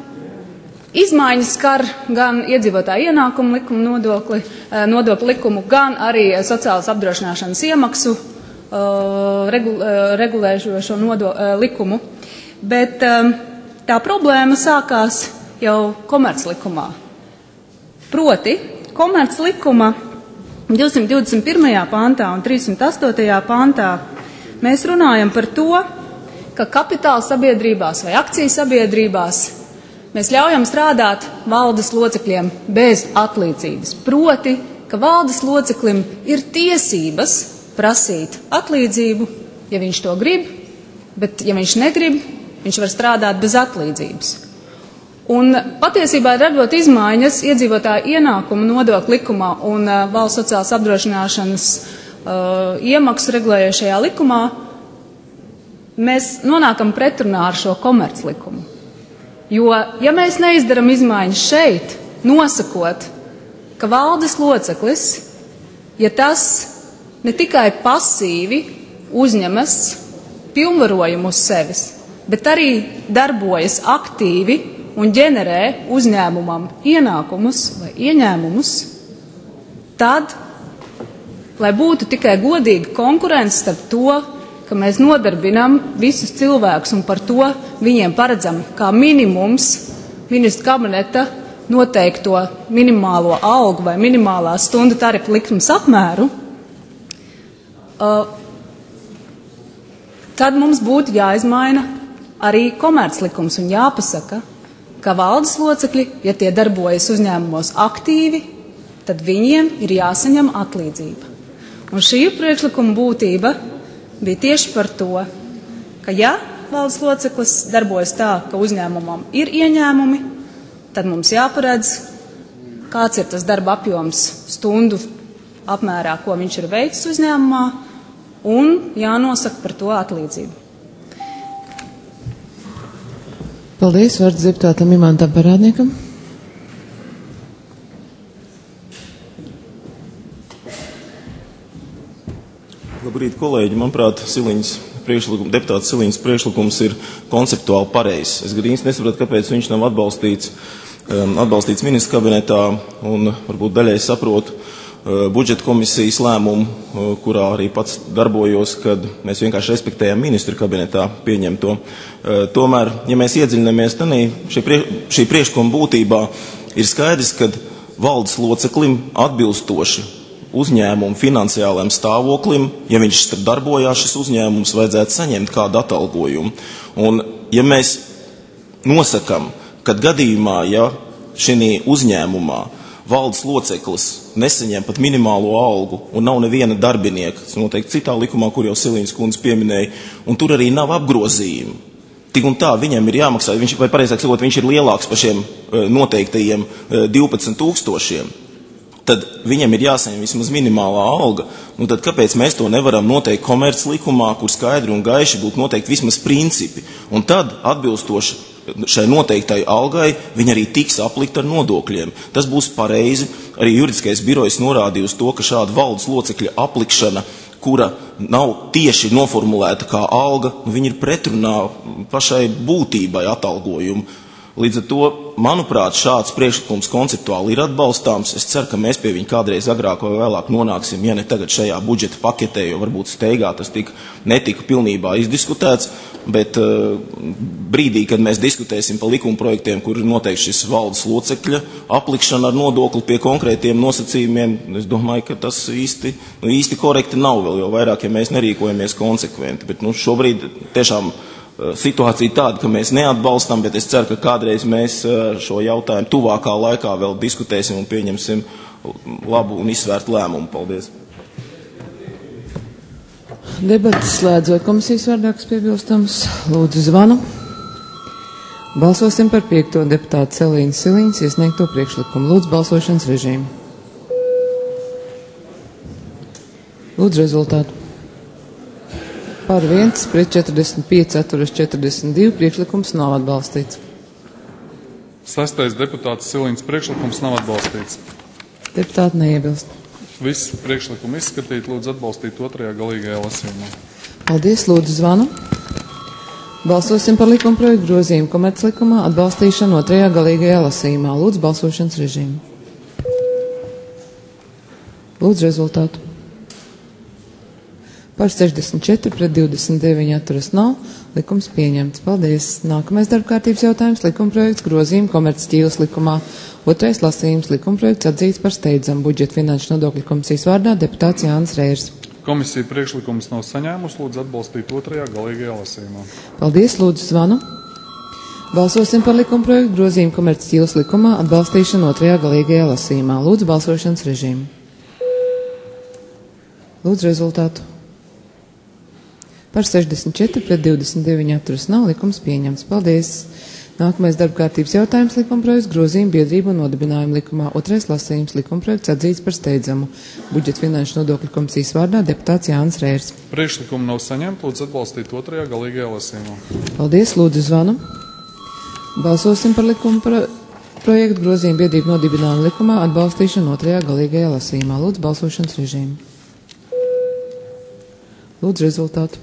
izmaiņas skar gan iedzīvotāju ienākumu likumu nodokli, nodokli likumu, gan arī sociālas apdrošināšanas iemaksu uh, regu, uh, regulējošo nodo, uh, likumu. Bet um, tā problēma sākās jau komerclikumā. Proti, komerclikuma divsimt divdesmit pirmajā pantā un trīssimt astotajā pantā mēs runājam par to, ka kapitāla sabiedrībās vai akciju sabiedrībās mēs ļaujam strādāt valdes locekļiem bez atlīdzības. Proti, ka valdes loceklim ir tiesības prasīt atlīdzību, ja viņš to grib, bet ja viņš negrib, viņš var strādāt bez atlīdzības. Un patiesībā radot izmaiņas iedzīvotāju ienākumu nodokļu likumā un uh, valsts sociālās apdrošināšanas uh, iemaksu regulējošajā likumā, mēs nonākam pretrunā ar šo komerclikumu. Jo, ja mēs neizdaram izmaiņas šeit, nosakot, ka valdes loceklis, ja tas ne tikai pasīvi uzņemas pilnvarojumu uz sevis, bet arī darbojas aktīvi un ģenerē uzņēmumam ienākumus vai ieņēmumus, tad, lai būtu tikai godīga konkurence starp to, ka mēs nodarbinam visus cilvēkus un par to viņiem paredzam kā minimums ministru kabineta noteikto minimālo algu vai minimālā stundu tarifu likums apmēru, uh, tad mums būtu jāizmaina arī komerclikums un jāpasaka, ka valdes locekļi, ja tie darbojas uzņēmumos aktīvi, tad viņiem ir jāsaņem atlīdzība. Un šī priekšlikuma būtība bija tieši par to, ka ja valdes loceklis darbojas tā, ka uzņēmumam ir ieņēmumi, tad mums jāparedz, kāds ir tas darba apjoms stundu apmērā, ko viņš ir veicis uzņēmumā, un jānosaka par to atlīdzību. Paldies, vārds deputātam Imantam Parādniekam. Labrīt, kolēģi. Manuprāt, Siliņas priekšlikums, deputāts Siliņas priekšlikums ir konceptuāli pareizs. Es gan īsti nesapratu, kāpēc viņš nav atbalstīts, um, atbalstīts ministra kabinetā, un varbūt daļai saprotu uh, budžeta komisijas lēmumu, uh, kurā arī pats darbojos, kad mēs vienkārši respektējam ministra kabinetā pieņemto. Uh, tomēr, ja mēs iedziļinamies tanī, šī, prie, šī priekšlikuma būtībā ir skaidrs, ka valdes loceklim atbilstoši uzņēmumu finansiālajam stāvoklim, ja viņš darbojās šis uzņēmums, vajadzētu saņemt kādu atalgojumu. Un ja mēs nosakam, ka gadījumā, ja šī uzņēmumā valdes loceklis nesaņem pat minimālo algu un nav neviena darbinieka, tas noteikti citā likumā, kur jau Silīnas kundze pieminēja, un tur arī nav apgrozījumi. Tik un tā viņam ir jāmaksā, viņš, vai pareizāk sakot, viņš ir lielāks par šiem noteiktajiem divpadsmit tūkstošiem, tad viņam ir jāsaņem vismaz minimālā alga. Nu tad kāpēc mēs to nevaram noteikt komerc likumā, kur skaidri un gaiši būtu noteikti vismaz principi? Un tad atbilstoši šai noteiktai algai viņa arī tiks aplikt ar nodokļiem. Tas būs pareizi. Arī juridiskais birojs norādīja uz to, ka šāda valdes locekļa aplikšana, kura nav tieši noformulēta kā alga, viņa ir pretrunā pašai būtībai atalgojumu. Līdz ar to, manuprāt, šāds priekšlikums konceptuāli ir atbalstāms. Es ceru, ka mēs pie viņa kādreiz agrāk vai vēlāk nonāksim, ja ne tagad šajā budžeta paketē, jo varbūt steigā tas tika, netika pilnībā izdiskutēts, bet uh, brīdī, kad mēs diskutēsim par likumprojektiem, kur ir noteikti šis valdes locekļa aplikšana ar nodokli pie konkrētiem nosacījumiem, es domāju, ka tas īsti, nu, īsti korekti nav vēl, jo vairāk, ja mēs nerīkojamies konsekventi. Bet nu, šobrīd tiešām situācija tāda, ka mēs neatbalstam, bet es ceru, ka kādreiz mēs šo jautājumu tuvākā laikā vēl diskutēsim un pieņemsim labu un izsvērtu lēmumu. Paldies. Debatas slēdzot komisijas vārdā, kas piebilstams. Lūdzu zvanu. Balsosim par piekto deputātu Selīnas Silīnas iesniegto priekšlikumu. Lūdzu balsošanas režīmu. Lūdzu rezultātu. Par viens, pret četrdesmit pieci, atturas četrdesmit divi, priekšlikums nav atbalstīts. Sestais deputāts Silīnas priekšlikums nav atbalstīts. Deputāti neiebilst. Visi priekšlikumi izskatīt, lūdzu atbalstīt otrajā galīgajā lasījumā. Paldies, lūdzu zvanu. Balsosim par likumprojektu grozījumu komerclikumā atbalstīšanu otrajā galīgajā lasījumā. Lūdzu balsošanas režīmu. Lūdzu rezultātu. Par sešdesmit četri pret divdesmit deviņi atturas nav. Likums pieņemts. Paldies. Nākamais darbkārtības jautājums - likumprojekts grozījuma komercšķīles likumā. Otrais lasījums - likumprojekts atzīts par steidzamu budžeta finanšu nodokļu komisijas vārdā deputāts Jānis Reirs. Komisija priekšlikums nav saņēmusi, lūdzu atbalstīt otrajā galīgajā lasījumā. Paldies. Lūdzu zvanu. Balsosim par likumprojektu grozījuma komercšķīles likumā atbalstīšanu otrajā galīgajā lasījumā. Lūdzu balsošanas režīmu. Lūdzu rezultātu. Par sešdesmit četri pret divdesmit deviņi atturas nav. Likums pieņemts. Paldies. Nākamais darbkārtības jautājums - likumprojekts grozījuma biedrību un nodibinājumu likumā. Otrais lasījums - likumprojekts atzīts par steidzamu. Budžeta finanšu nodokļu komisijas vārdā deputāts Jānis Reirs. Priekšlikumu nav saņemt, lūdzu atbalstīt otrajā galīgajā lasījumā. Paldies. Lūdzu zvanu. Balsosim par likuma projektu grozījuma biedrību nodibinājumu likumā atbalstīšanu otrajā galīgajā lasījumā. Lūdzu balsošanas režīmu. Lūdzu rezultātu.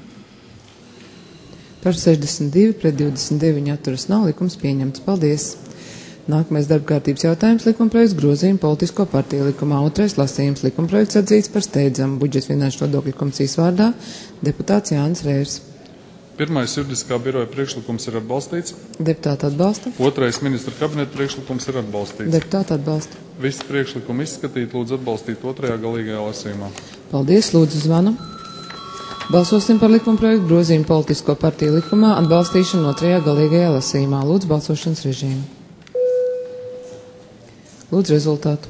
Par sešdesmit divi pret divdesmit deviņi atturas nav. Likums pieņemts. Paldies. Nākamais darbkārtības jautājums - likumprojekts grozījuma politisko partiju likumā. Otrais lasījums - likumprojekts atzīts par steidzamu. Budžeta finanšu nodokļu komisijas vārdā deputāts Jānis Reirs. Pirmais juridiskā biroja priekšlikums ir atbalstīts. Deputāti atbalsta. Otrais ministra kabineta priekšlikums ir atbalstīts. Deputāti atbalsta. Visi priekšlikumi izskatīt, lūdzu atbalstīt otrajā galīgajā lasījumā. Paldies. Lūdzu zvanu. Balsosim par likumprojektu grozījumu politisko partiju likumā atbalstīšanu otrajā galīgajā lasījumā. Lūdzu balsošanas režīmu. Lūdzu rezultātu.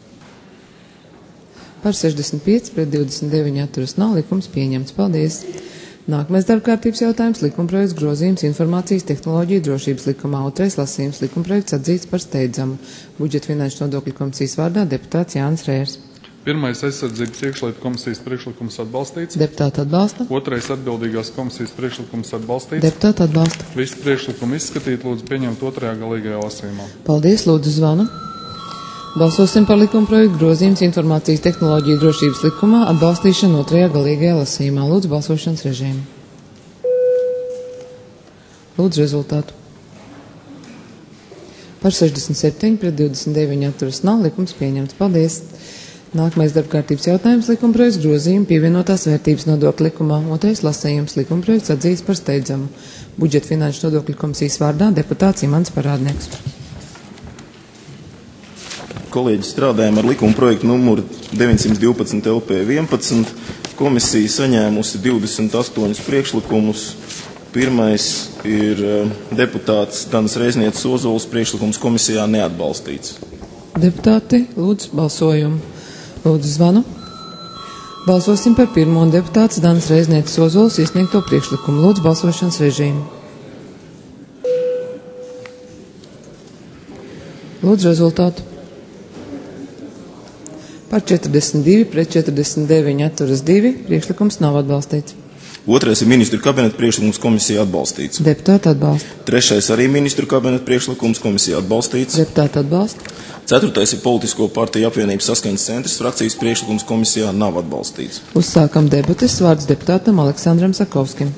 Par sešdesmit pieci pret divdesmit deviņi atturas nav. Likums pieņemts. Paldies. Nākamais darbkārtības jautājums - likumprojekts grozījums informācijas tehnoloģiju drošības likumā. Otrais lasījums - likumprojekts atzīts par steidzamu. Budžeta finanšu nodokļu komisijas vārdā deputāts Jānis Reirs. Pirmais aizsardzības iekšlietu komisijas priekšlikums atbalstīts. Deputāti atbalsta. Otrais atbildīgās komisijas priekšlikums atbalstīts. Deputāti atbalsta. Visi priekšlikumi izskatīt, lūdzu pieņemt otrajā galīgajā lasījumā. Paldies. Lūdzu zvanu. Balsosim par likumprojektu grozījums informācijas tehnoloģiju drošības likumā atbalstīšanu otrajā galīgajā lasījumā. Lūdzu balsošanas režīmu. Lūdzu rezultātu. Par sešdesmit septiņi pret divdesmit deviņi atturas nav. Likums pieņemts. Paldies. Nākamais darbkārtības jautājums - likumprojekts grozījuma pievienotās vērtības nodokļu likumā. Otrais lasījums - likumprojekts atzīts par steidzamu. Budžeta finanšu nodokļu komisijas vārdā deputāts Imants Parādnieks. kolēģi strādājam ar likuma projektu numuru deviņsimt divpadsmit L P vienpadsmit. Komisija saņēmusi divdesmit astoņus priekšlikumus. Pirmais ir deputāts Danas Reiznieces Ozoles priekšlikums komisijā neatbalstīts. Deputāti, lūdzu balsojumu. Lūdzu zvanu. Balsosim par pirmo un deputāts Danas Reiznieces Ozoles iesniegto priekšlikumu. Lūdzu balsošanas režīmu. Lūdzu rezultātu. Par četrdesmit divi pret četrdesmit deviņi atturas divi. Priekšlikums nav atbalstīts. Otrais ir ministru kabineta priekšlikums, komisija atbalstīts. Deputāti atbalsta. Trešais arī ministru kabineta priekšlikums, komisija atbalstīts. Deputāti atbalsta. Ceturtais ir politisko partiju apvienības saskaņas centrs, frakcijas priekšlikums komisijā nav atbalstīts. Uzsākam debates. Vārds deputātam Aleksandram Sakovskim.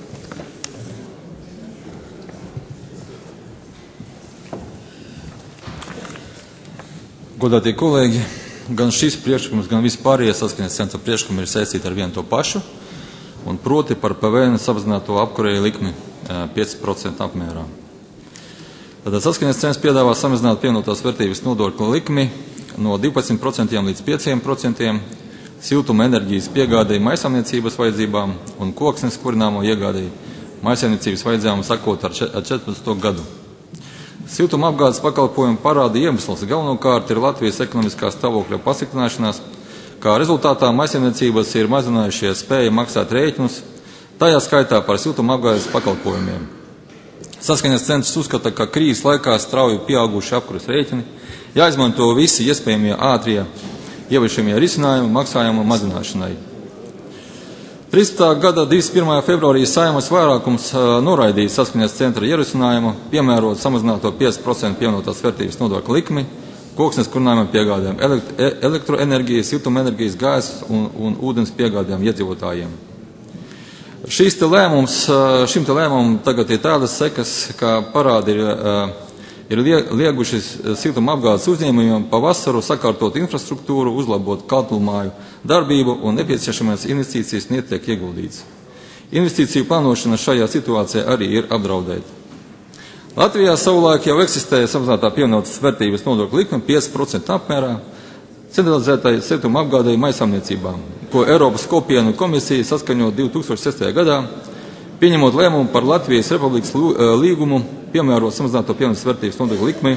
Godātie kolēģi, gan šis priekšlikums, gan vispārējie saskaņas centra priekšlikumi ir saistīti ar vienu to pašu, un proti par P V N samazināto apkurēju likmi pieci procenti apmērā. Tātad saskaņas centrs piedāvā samazināt pievienotās vērtības nodokļa likmi no divpadsmit procentiem līdz pieciem procentiem siltuma enerģijas piegādēji maisaimniecības vajadzībām un koksnes kurināmo iegādēji maisaimniecības vajadzībām sakot ar četrpadsmito gadu. Siltuma apgādes pakalpojumu parāda iemesls galvenokārt ir Latvijas ekonomiskā stāvokļa pasliktināšanās, kā rezultātā maisaimniecības ir mazinājušies spēja maksāt rēķinus, tajā skaitā par siltuma apgādes pakalpojumiem. Saskaņas centrs uzskata, ka krīzes laikā strauji pieauguši apkuras rēķini, jāizmanto visi iespējamie ātrie ieviešamie risinājumi maksājumu mazināšanai. trīsdesmitā gada divdesmit pirmā februārī Saeimas vairākums noraidīja saskaņas centra ierosinājumu piemērot samazināto pieci procenti pievienotās vērtības nodokļa likmi koksnes kurinājumiem piegādēm, elektroenerģijas, siltumenerģijas, gāzes un, un ūdens piegādēm iedzīvotājiem. Šīs te lēmums, šim te lēmumam tagad ir tādas sekas, kā parādi ir, ir lieguši siltuma apgādes uzņēmumiem pavasaru sakārtot infrastruktūru, uzlabot kaltulmāju darbību un nepieciešamās investīcijas netiek ieguldīts. Investīciju plānošana šajā situācijā arī ir apdraudēta. Latvijā savulaik jau eksistēja samazinātā pievienotās vērtības nodokļa likme pieci procenti apmērā centralizētai siltuma apgādēji maisaimniecībām, ko Eiropas kopienu komisija saskaņot divi tūkstoši sestajā gadā, pieņemot lēmumu par Latvijas Republikas līgumu, piemērot samazināto pievienotās vērtības nodokļa likmi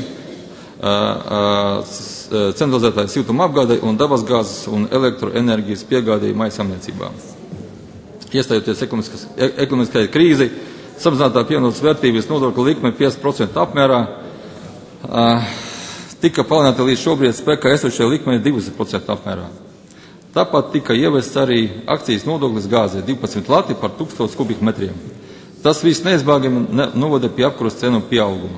centralizētāji siltuma apgādēji un dabasgāzes un elektroenerģijas piegādēji maisaimniecībām. Iestājoties ekonomiskajai krīzei, samazinātā pievienotās vērtības nodokļa likme pieci procenti apmērā tika palielināta līdz šobrīd spēkā esošajai likmei divdesmit procenti apmērā. Tāpat tika ievests arī akcijas nodoklis gāzē divpadsmit lati par tūkstošu kubikmetriem. Tas viss neizbēgami novada pie apkuras cenu pieauguma.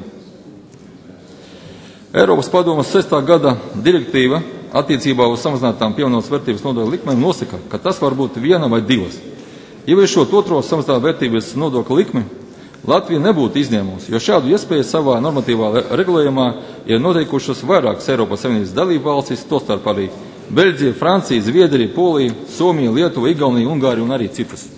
Eiropas padomes sestā gada direktīva attiecībā uz samazinātām pievienotās vērtības nodokļa likmēm nosaka, ka tas var būt viena vai divas. Ieviešot otro samazinātā vērtības nodokļa likmi, Latvija nebūtu izņēmums, jo šādu iespēju savā normatīvā regulējumā ir noteikušas vairākas Eiropas Savienības dalību valstis, tostarp arī Beļģija, Francija, Zviedrija, Polija, Somija, Lietuva, Igaunija, Ungārija un arī citas.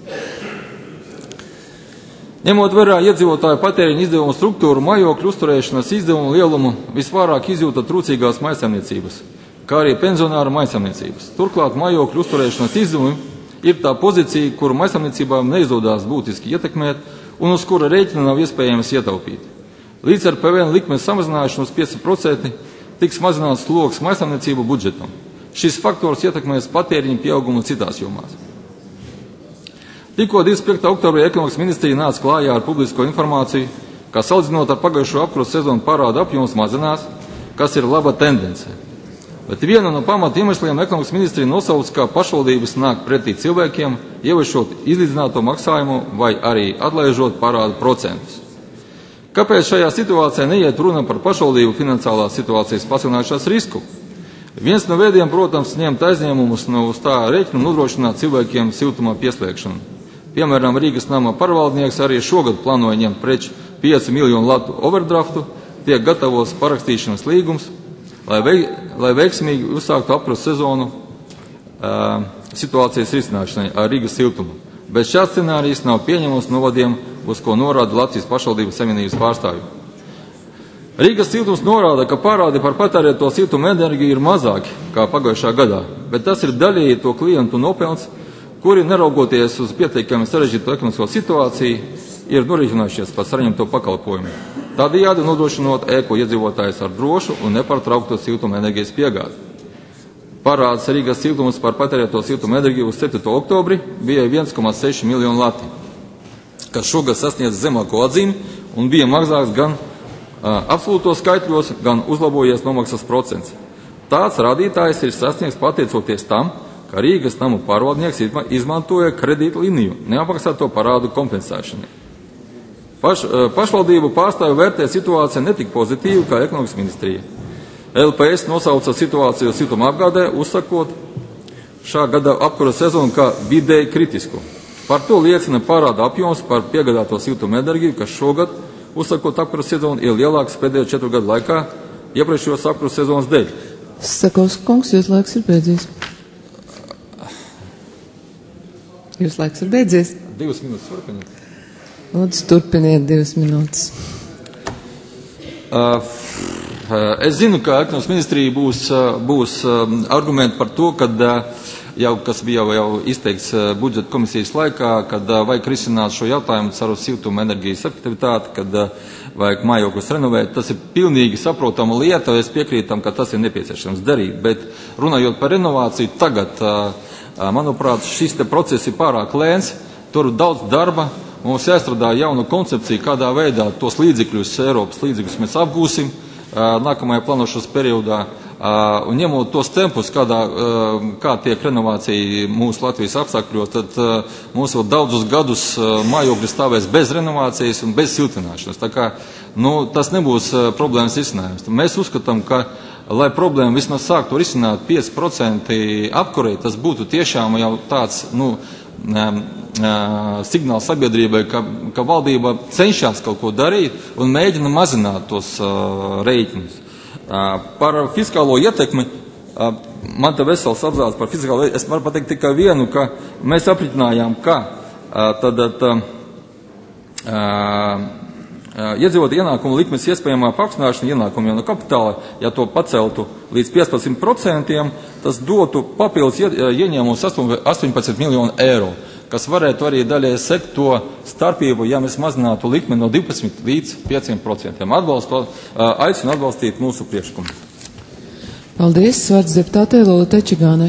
Ņemot vērā iedzīvotāju patēriņa izdevumu struktūru, mājokļu uzturēšanas izdevumu lielumu, visvairāk izjūta trūcīgās maisaimniecības, kā arī pensionāru maisaimniecības. Turklāt mājokļu uzturēšanas izdevumi ir tā pozīcija, kuru maisaimniecībām neizdodas būtiski ietekmēt un uz kura rēķina nav iespējams ietaupīt. Līdz ar P V N likmes samazināšanu uz pieci procenti tiks mazināts sloks maisaimniecību budžetam. Šis faktors ietekmēs patēriņu pieaugumu citās jomās. Tikko divdesmit piekta oktobrī ekonomikas ministrija nāca klājā ar publisko informāciju, ka salīdzinot ar pagājušo apkuras sezonu parāda apjoms mazinās, kas ir laba tendence. Bet viena no pamata iemesliem ekonomikas ministrija nosauc, kā pašvaldības nāk pretī cilvēkiem, ieviešot izlīdzināto maksājumu vai arī atlaižot parādu procentus. Kāpēc šajā situācijā neiet runa par pašvaldību finansiālās situācijas pasliktināšanās risku? Viens no veidiem, protams, ņemt aizņēmumus no uz tā rēķina nodrošināt cilvēkiem siltumā pieslēgšanu. Piemēram, Rīgas nama pārvaldnieks arī šogad plānoja ņemt preču pieci miljonu latu overdraftu, tiek gatavos parakstīšanas līgums, lai, vei, lai veiksmīgi uzsāktu apkuras sezonu uh, situācijas risināšanai ar Rīgas siltumu. Bet šāds scenārijs nav pieņemams novadiem, uz ko norāda Latvijas pašvaldības savienības pārstāvju. Rīgas siltums norāda, ka parādi par patērēto siltuma enerģiju ir mazāki kā pagājušā gadā, bet tas ir daļēji to klientu nopelns, kuri, neraugoties uz pietiekami sarežģītu ekonomisko situāciju, ir norēķinājušies par saņemto pakalpojumu. Tādējādi nodrošinot eko iedzīvotājus ar drošu un nepārtraukto siltuma enerģijas piegādi. Parāds Rīgas siltums par patērēto siltuma enerģiju uz septīto oktobri bija viens komats seši miljonu lati, kas šogad sasniedz zemāko atzīmi un bija mazāks gan uh, absolūtos skaitļos, gan uzlabojies nomaksas procents. Tāds rādītājs ir sasniegts pateicoties tam, ka Rīgas namu pārvaldnieks izmantoja kredīta liniju neapmaksāto parādu kompensēšanai. Paš, uh, pašvaldību pārstāvju vērtē situācija netik pozitīva kā ekonomikas ministrija. L P S nosauca situāciju siltuma apgādē, uzsakot šā gada apkura sezonu kā vidēji kritisku. Par to liecina parāda apjoms par piegādāto siltuma enerģiju, kas šogad, uzsakot apkura sezonu, ir lielāks pēdējo četru gadu laikā iepriekšējos apkura sezonas dēļ. Sakaus kungs, jūs laiks ir beidzies. Jūs laiks ir beidzies. Divas minūtes turpiniet. Lūdzu, turpiniet divas minūtes. Uh, Es zinu, ka ekonomikas ministrija būs, būs argumenti par to, kad jau, kas bija jau, jau izteikts budžeta komisijas laikā, kad vajag risināt šo jautājumu caur siltuma enerģijas efektivitāti, kad vajag mājokļus renovēt. Tas ir pilnīgi saprotama lieta, es piekrītam, ka tas ir nepieciešams darīt, bet runājot par renovāciju tagad, manuprāt, šis te process ir pārāk lēns, tur daudz darba, mums jāstrādā jaunu koncepciju, kādā veidā tos līdzekļus, Eiropas līdzekļus mēs apgūsim nākamajā plānošanas periodā, un ņemot tos tempus, kādā, kā tiek renovācija mūsu Latvijas apstākļos, tad mums vēl daudzus gadus mājokļi stāvēs bez renovācijas un bez siltināšanas. Tā kā, nu, tas nebūs problēmas risinājums. Mēs uzskatām, ka, lai problēma vismaz sāktu risināt pieci procenti apkurei, tas būtu tiešām jau tāds, nu, signāls sabiedrībai, ka, ka valdība cenšas kaut ko darīt un mēģina mazināt tos uh, rēķinus. Uh, par fiskālo ietekmi, uh, man te vesels apzāts par fiskālo ietekmi, es varu pateikt tikai vienu, ka mēs apritinājām, ka uh, tad, uh, uh, iedzīvot ienākumu likmes iespējamā paaugstināšana ienākumu no kapitāla, ja to paceltu līdz piecpadsmit procentiem, tas dotu papildus ieņēmumus astoņpadsmit miljonu eiro, kas varētu arī daļai sekt to starpību, ja mēs mazinātu likmi no divpadsmit līdz pieciem procentiem. Atbalsto, aicinu atbalstīt mūsu priekšlikumu. Paldies, vārds deputātei Lolitai Čigānai.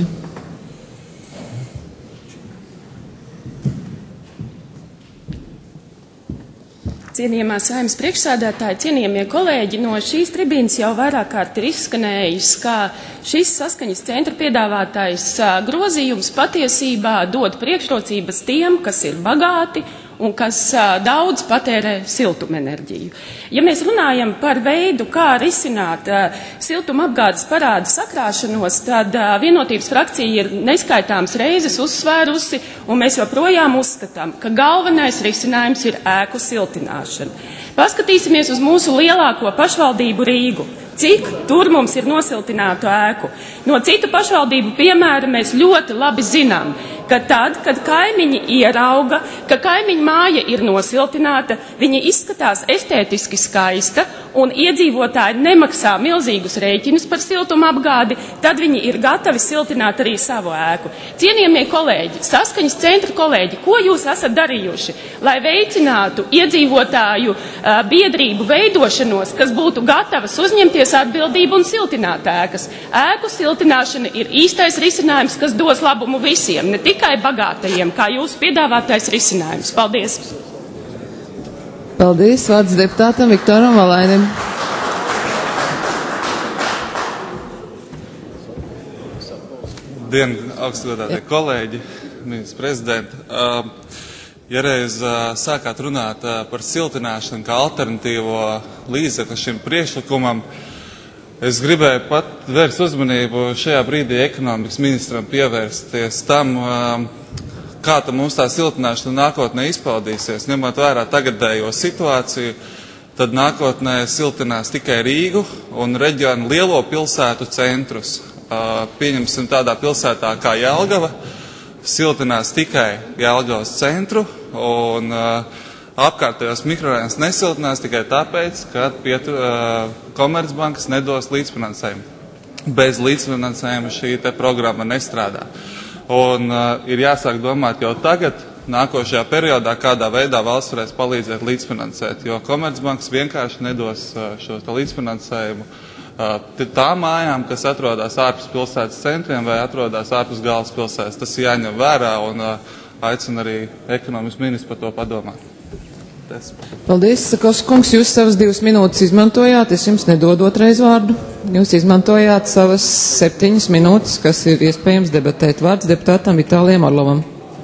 Cienījamā Saeimas priekšsēdētāji, cienījamie kolēģi, no šīs tribīnas jau vairāk kārt ir izskanējis, ka šis saskaņas centra piedāvātais grozījums patiesībā dod priekšrocības tiem, kas ir bagāti un kas daudz patērē siltumenerģiju. Ja mēs runājam par veidu, kā risināt siltuma apgādes parādu sakrāšanos, tad Vienotības frakcija ir neskaitāms reizes uzsvērusi, un mēs joprojām uzskatām, ka galvenais risinājums ir ēku siltināšana. Paskatīsimies uz mūsu lielāko pašvaldību Rīgu. Cik tur mums ir nosiltinātu ēku? No citu pašvaldību piemēra mēs ļoti labi zinām, ka tad, kad kaimiņi ierauga, ka kaimiņa māja ir nosiltināta, viņi izskatās estētiski skaista un iedzīvotāji nemaksā milzīgus rēķinus par siltuma apgādi, tad viņi ir gatavi siltināt arī savu ēku. Cienījamie kolēģi, saskaņas centra kolēģi, ko jūs esat darījuši, lai veicinātu iedzīvotāju uh, biedrību veidošanos, kas būtu gatavas uzņemties atbildību un siltināt ēkas? Ēku siltināšana ir īstais risinājums, kas dos labumu visiem, ne tikai bagātajiem, kā jūsu piedāvātais risinājums. Paldies! Paldies, vārds deputātam Viktoram Valainim. Dien, augstgodātie kolēģi, ministrs prezidenti. Ja reiz sākāt runāt par siltināšanu kā alternatīvo līdzekli šim priekšlikumam, es gribēju pat vērst uzmanību šajā brīdī ekonomikas ministram pievērsties tam, kā tā mums tā siltināšana nākotnē izpaudīsies. Ņemot vērā tagadējo situāciju, tad nākotnē siltinās tikai Rīgu un reģionu lielo pilsētu centrus. Pieņemsim tādā pilsētā kā Jelgava, siltinās tikai Jelgavas centru un apkārtējos mikrorajonus nesiltinās tikai tāpēc, ka pietu, uh, Komercbankas nedos līdzfinansējumu. Bez līdzfinansējuma šī te programma nestrādā. Un uh, ir jāsāk domāt jau tagad, nākošajā periodā, kādā veidā valsts varēs palīdzēt līdzfinansēt, jo Komercbankas vienkārši nedos uh, šo līdzfinansējumu uh, tām mājām, kas atrodas ārpus pilsētas centriem vai atrodas ārpus galvaspilsētas. Tas ir jāņem vērā un uh, aicinu arī ekonomikas ministru par to padomāt. Tas. Paldies, Sakovs kungs, jūs savas divas minūtes izmantojāt, es jums nedodu otrais vārdu. Jūs izmantojāt savas septiņas minūtes, kas ir iespējams debatēt. Vārds deputātam Vitālijam Orlovam.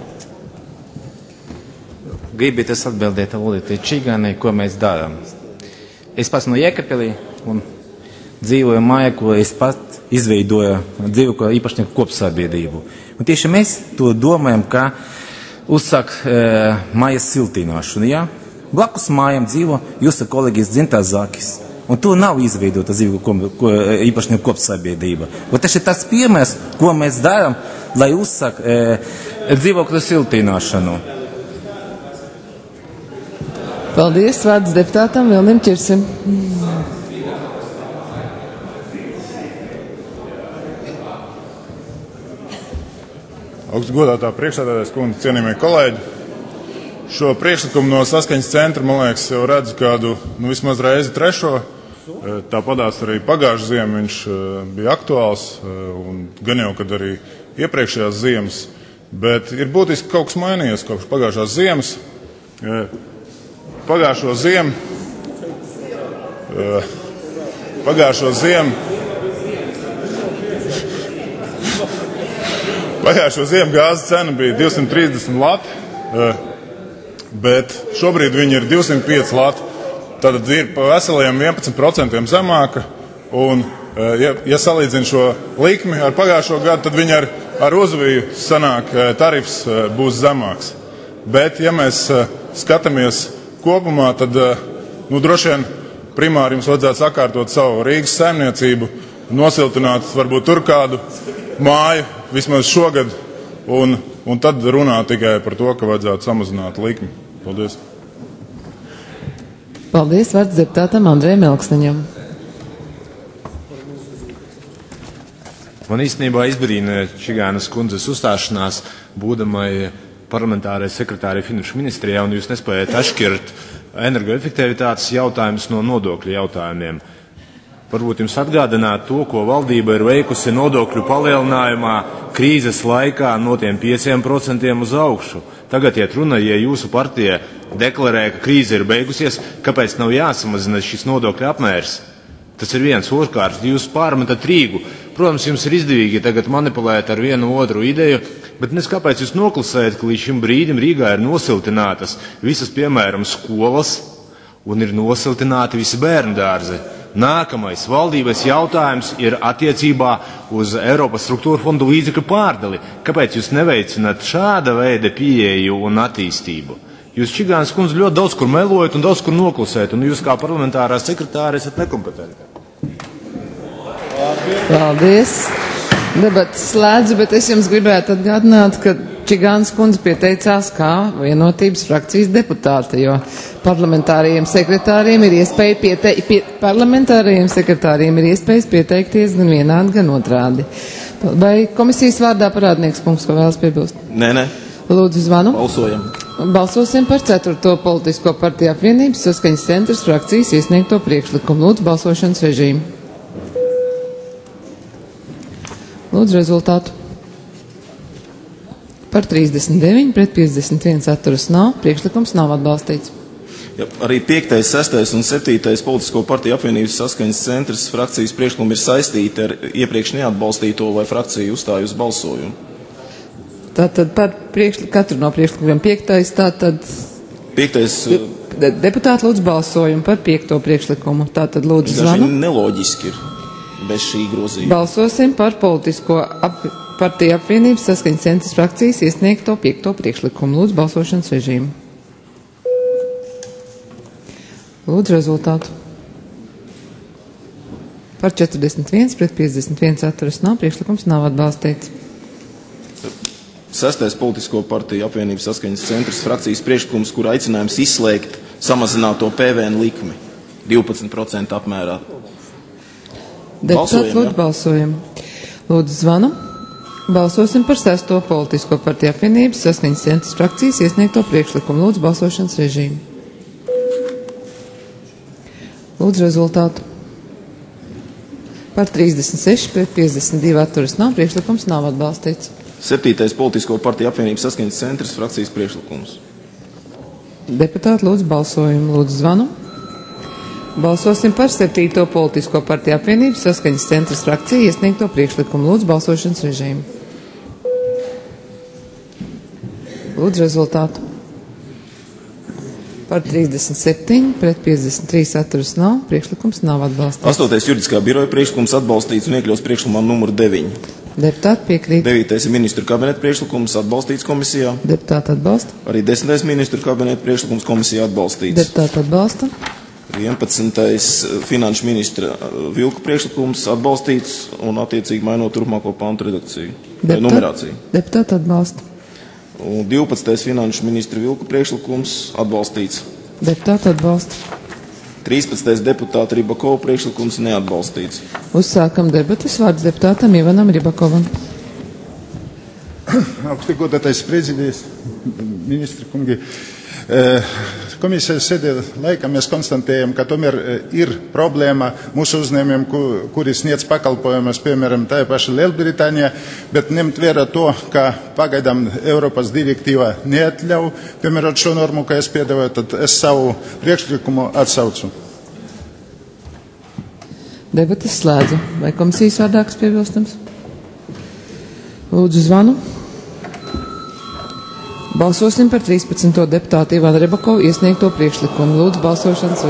Gribiet es atbildēt Lolitai Čigānai, ko mēs darām. Es pats no Jēkabpilī un dzīvoju mājā, ko es pat izveidoju dzīvu kā īpašnieku kopsabiedrību. Un tieši mēs to domājam, ka uzsāk e, mājas siltināšanu, jā? Blakus mājām dzīvo jūsu kolēģis Dzintās Zakis. Un to nav izveidota dzīvu ko, ko, īpašnieku kopsabiedrība. Un tas ir tas piemērs, ko mēs darām, lai uzsāk e, dzīvokļu siltināšanu. Paldies, vārds deputātam Vilnim Čirsim. Augstgodātā priekšsēdētājas kundze, cienījamie kolēģi. Šo priekšlikumu no Saskaņas centra, man liekas, jau redzu kādu, nu, vismaz reizi trešo. Tāpadās arī pagājušajā ziemā viņš bija aktuāls, un gan jau, kad arī iepriekšējās ziemas. Bet ir būtiski kaut kas mainījies kopš pagājušās ziemas. Pagājušo ziemu, pagājušo ziemu, pagājušo ziemu gāzes cena bija divsimt trīsdesmit lati. Bet šobrīd viņi ir divsimt pieci lati. Tātad ir pa veseliem vienpadsmit procentiem zemāka. Un, ja, ja salīdzina šo likmi ar pagājušo gadu, tad viņi ar, ar uzviju sanāk tarifs būs zemāks. Bet, ja mēs skatāmies kopumā, tad nu, droši vien primāri jums vajadzētu sakārtot savu Rīgas saimniecību, nosiltināt varbūt tur kādu māju vismaz šogad. Un, un tad runā tikai par to, ka vajadzētu samazināt likmi. Paldies. Paldies, vārds deputātam Andrejam Elksniņam. Man īstenībā izbrīna Čigānas kundzes uzstāšanās, būdamai parlamentārai sekretārai Finanšu ministrijā, un jūs nespējat atšķirt energoefektivitātes jautājumus no nodokļu jautājumiem. Varbūt jums atgādināt to, ko valdība ir veikusi nodokļu palielinājumā krīzes laikā no tiem pieciem procentiem uz augšu. Tagad iet runa, ja jūsu partija deklarē, ka krīze ir beigusies, kāpēc nav jāsamazina šis nodokļu apmērs? Tas ir viens. Otrkārt, jūs pārmetat Rīgu. Protams, jums ir izdevīgi tagad manipulēt ar vienu otru ideju, bet nes kāpēc jūs noklusējat, ka līdz šim brīdim Rīgā ir nosiltinātas visas, piemēram, skolas un ir nosiltināti visi bērndārzi. Nākamais valdības jautājums ir attiecībā uz Eiropas struktūra fondu līdzekļu pārdali. Kāpēc jūs neveicināt šāda veida pieeju un attīstību? Jūs, Čigānas kundze, ļoti daudz kur melojat un daudz kur noklusējat, un jūs kā parlamentārā sekretāra esat nekompetenti. Paldies. Debats slēdzu, bet es jums gribētu atgādināt, ka Čigānas kundze pieteicās kā Vienotības frakcijas deputāte, jo parlamentārajiem sekretāriem ir iespēja piete, pie, parlamentārajiem sekretāriem ir iespējas pieteikties gan vienādi, gan otrādi. Vai komisijas vārdā parādnieks kungs, ko vēlas piebilst? Nē, nē. Lūdzu zvanu. Balsojam. Balsosim par ceturto politisko partiju apvienības Saskaņas centrs frakcijas iesniegto priekšlikumu. Lūdzu balsošanas režīmu. Lūdzu rezultātu. Par trīsdesmit deviņi pret piecdesmit viens atturas nav. Priekšlikums nav atbalstīts. Ja, arī piektais, sestais un septītais politisko partiju apvienības Saskaņas centrs frakcijas priekšlikumi ir saistīti ar iepriekš neatbalstīto vai frakciju uzstāju uz balsojumu. Tātad par priekšli, katru no priekšlikumiem piektais, tātad piektais, de, deputāti lūdzu balsojumu par piekto priekšlikumu. Tātad lūdzu zvanu. Neloģiski ir bez šī grozījuma. Balsosim par politisko ap, partiju apvienības Saskaņas centrs frakcijas iesniegto piekto priekšlikumu. Lūdzu balsošanas režīmu. Lūdzu rezultātu. Par četrdesmit viens pret piecdesmit viens atturas nav. Priekšlikums nav atbalstīts. Sestais politisko partiju apvienības saskaņas centrs frakcijas priekšlikums, kur aicinājums izslēgt samazināto P V N likmi divpadsmit procentu apmērā. Deputāti, lūdzu, balsojam. Lūdzu, zvanu. Balsosim par sesto politisko partiju apvienības saskaņas centrs frakcijas iesniegto priekšlikumu. Lūdzu, balsošanas režīmu. Lūdzu, rezultātu. Par trīsdesmit seši pret piecdesmit divi atturas nav, priekšlikums nav atbalstīts. Septītais politisko partiju apvienības saskaņas centrs frakcijas priekšlikums. Deputāti, lūdzu, balsojumu. Lūdzu, zvanu. Balsosim par septīto politisko partiju apvienības saskaņas centrs frakciju iesniegto priekšlikumu. Lūdzu, balsošanas režīmu. Lūdzu, rezultātu. Par trīsdesmit septiņi pret piecdesmit trīs atturas nav, priekšlikums nav atbalstīts. Astotais juridiskā biroja priekšlikums atbalstīts un iekļaus priekšlikumā numur deviņi. Deputāti piekrīt. Devītais ir ministru kabineta priekšlikums atbalstīts komisijā. Deputāti atbalsta. Arī desmitais ministru kabineta priekšlikums komisijā atbalstīts. Deputāti atbalsta. vienpadsmitais finanšu ministra Vilka priekšlikums atbalstīts un attiecīgi mainot turpmāko pantu redakciju. Deputāt, numerāciju. Deputāti atbalsta. Un divpadsmitais finanšu ministra Vilka priekšlikums atbalstīts. Deputāti atbalsta. trīspadsmitais deputāta Ribakova priekšlikums neatbalstīts. Uzsākam debatas, vārds deputātam Ivanam Ribakovam. Augsti godātais prezidents, ministri kungi. Komisijas sēdē laikā mēs konstatējam, ka tomēr ir problēma mūsu uzņēmumiem, kuri sniedz pakalpojumus, piemēram, tā paša Lielbritānijā, bet ņemt vērā to, ka pagaidām Eiropas direktīva neatļauj, piemēram, šo normu, kā es piedāvāju, tad es savu priekšlikumu atsaucu. Debatas slēdzu. Vai komisijas vārdā kas piebilstams? Lūdzu, zvanu. Balsosim par trīspadsmito deputātu Ivanu Ribakovu iesniegto priekšlikumu. Lūdzu, balsošanas.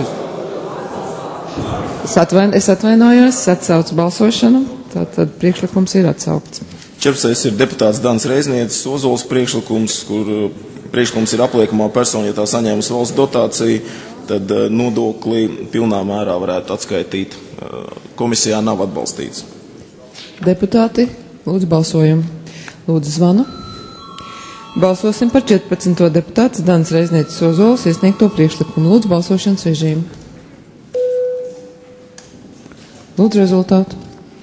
Es, atvain, es atvainojos, es atsaucu balsošanu, tātad priekšlikums ir atsaukts. četrpadsmitais ir deputāts Dans Reiznietis Ozols priekšlikums, kur priekšlikums ir apliekamā persona, ja tā saņēmusi valsts dotāciju, tad nodokli pilnā mērā varētu atskaitīt. Komisijā nav atbalstīts. Deputāti, lūdzu balsojumu. Lūdzu zvanu. Balsosim par četrpadsmito deputāts Dans Reiznietis Ozols iesniegto priekšlikumu. Lūdzu balsošanas režīmu. Lūdzu rezultātu.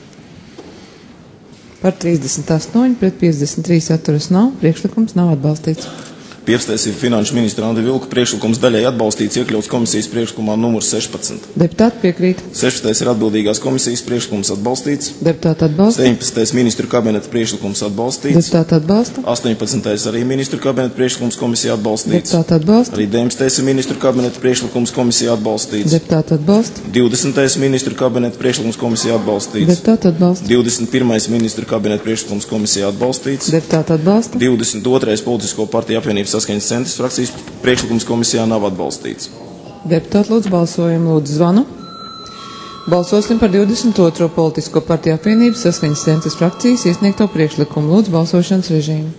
Par trīsdesmit astoņi pret piecdesmit trīs atturas nav, priekšlikums nav atbalstīts. piecdesmitais ir finanšu ministra Andra Vilka priekšlikums daļai atbalstīts, iekļauts komisijas priekšlikumā numur sešpadsmit. Deputāti piekrīt. sešpadsmitais ir atbildīgās komisijas priekšlikums atbalstīts. Deputāti atbalsta. septiņpadsmitais ministru kabineta priekšlikums atbalstīts. Deputāti atbalsta. astoņpadsmitais arī ministru kabineta priekšlikums komisija atbalstīts. Deputāti atbalsta. Arī deviņdesmitais ir ministru kabineta priekšlikums komisija atbalstīts. Deputāti atbalsta. divdesmitais ministru kabineta priekšlikums komisija atbalstīts. Deputāti atbalsta. divdesmit pirmais ministru kabineta priekšlikums komisija atbalstīts. Deputāti atbalsta. divdesmit otrais politisko partiju apvienības saskaņas centrs frakcijas priekšlikums komisijā nav atbalstīts. Deputāti, lūdzu balsojumu, lūdzu zvanu. Balsosim par divdesmit otro politisko partiju apvienības saskaņas centrs frakcijas iesniegto priekšlikumu. Lūdzu balsošanas režīmu.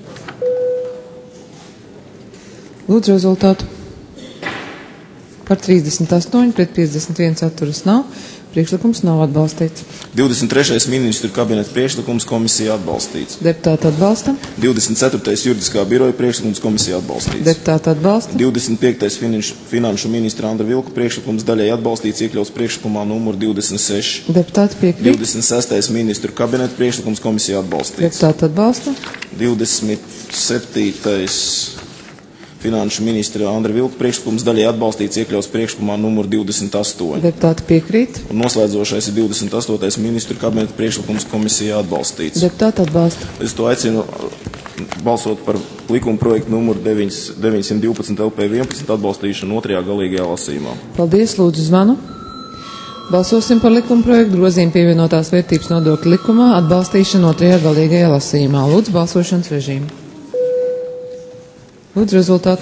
Lūdzu rezultātu. Par trīsdesmit astoņi pret piecdesmit viens atturas nav. Priekšlikums nav atbalstīts. divdesmit trešais ministru kabineta priekšlikums komisijā atbalstīts. Deputāti atbalsta. divdesmit ceturtais juridiskā biroja priekšlikums komisijā atbalstīts. Deputāti atbalsta. divdesmit piektais finanšu, finanšu ministra Andra Vilka priekšlikums daļai atbalstīts, iekļauts priekšlikumā numur divdesmit seši. Deputāti piekrīt. divdesmit sestais ministru kabineta priekšlikums komisijā atbalstīts. Deputāti atbalsta. divdesmit septītais finanšu ministra Andra Vilka priekšlikums daļai atbalstīts, iekļauts priekšlikumā numur divdesmit astoņi. Deputāti piekrīt. Un noslēdzošais ir divdesmit astotais ministru kabineta priekšlikums komisijā atbalstīts. Deputāti atbalsta. Es to aicinu balsot par likuma projektu numuru deviņsimt divpadsmit L P vienpadsmit atbalstīšanu otrajā galīgajā lasījumā. Paldies, lūdzu zvanu. Balsosim par likuma projektu grozījumu pievienotās vērtības nodokļu likumā atbalstīšanu otrajā galīgajā lasījumā. Lūdzu balsošanas režīmu. Lūdzu rezultātu.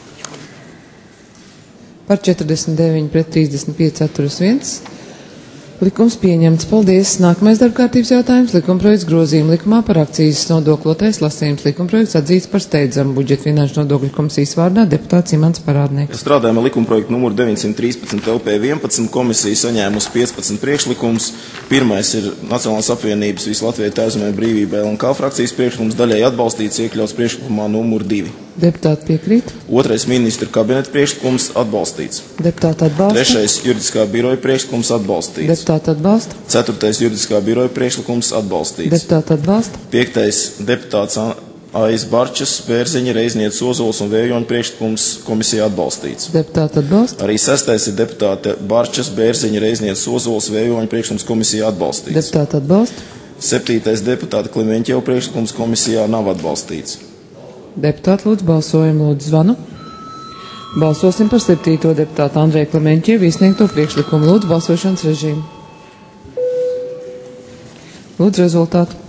Par četrdesmit deviņi pret trīsdesmit pieci atturas viens. Likums pieņemts. Paldies. Nākamais darbkārtības jautājums. Likumprojekts grozījuma likumā par akcijas nodokli. Otrais lasījums. Likumprojekts atzīts par steidzamu. Budžeta finanšu nodokļu komisijas vārdā deputāts Imants Parādnieks. Strādājam ar likumprojektu numuru deviņsimt trīspadsmit L P vienpadsmit. Komisija saņēmusi piecpadsmit priekšlikums. Pirmais ir Nacionālās apvienības visu Latviju Tēvzemē brīvībai L N K frakcijas priekšlikums. Daļai atbalstīts, iekļauts priekšlikumā numuru divi. Deputāti piekrīt. Otrais ministra kabineta priekšlikums atbalstīts. Deputāti atbalsta. Trešais juridiskā biroja priekšlikums atbalstīts. Deputāti atbalsta. Ceturtais juridiskā biroja priekšlikums atbalstīts. Deputāti atbalsta. Piektais deputāts Ais Barčas, Bērziņa, Reiznieks, Ozols un Vējoņa priekšlikums komisijā atbalstīts. Deputāti atbalsta. Arī sestais ir deputāte Barčas, Bērziņa, Reiznieks, Ozols, Vējoņa priekšlikums komisijā atbalstīts. Deputāti atbalsta. Septītais deputāta Klimeņķeva priekšlikums komisijā nav atbalstīts. Deputāti lūdzu balsojumu, lūdzu zvanu. Balsosim par septīto deputātu Andreju Klimeņķevu iesniegto priekšlikumu. Lūdzu balsošanas režīmu. Lūdzu rezultātu.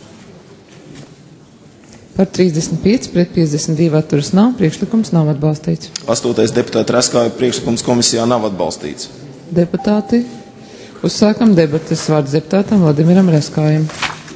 Par trīsdesmit pieci pret piecdesmit divi atturas nav. Priekšlikums nav atbalstīts. Astotais deputāta Raskāja priekšlikums komisijā nav atbalstīts. Deputāti, uzsākam debates. Vārds deputātam Vladimiram Raskājam.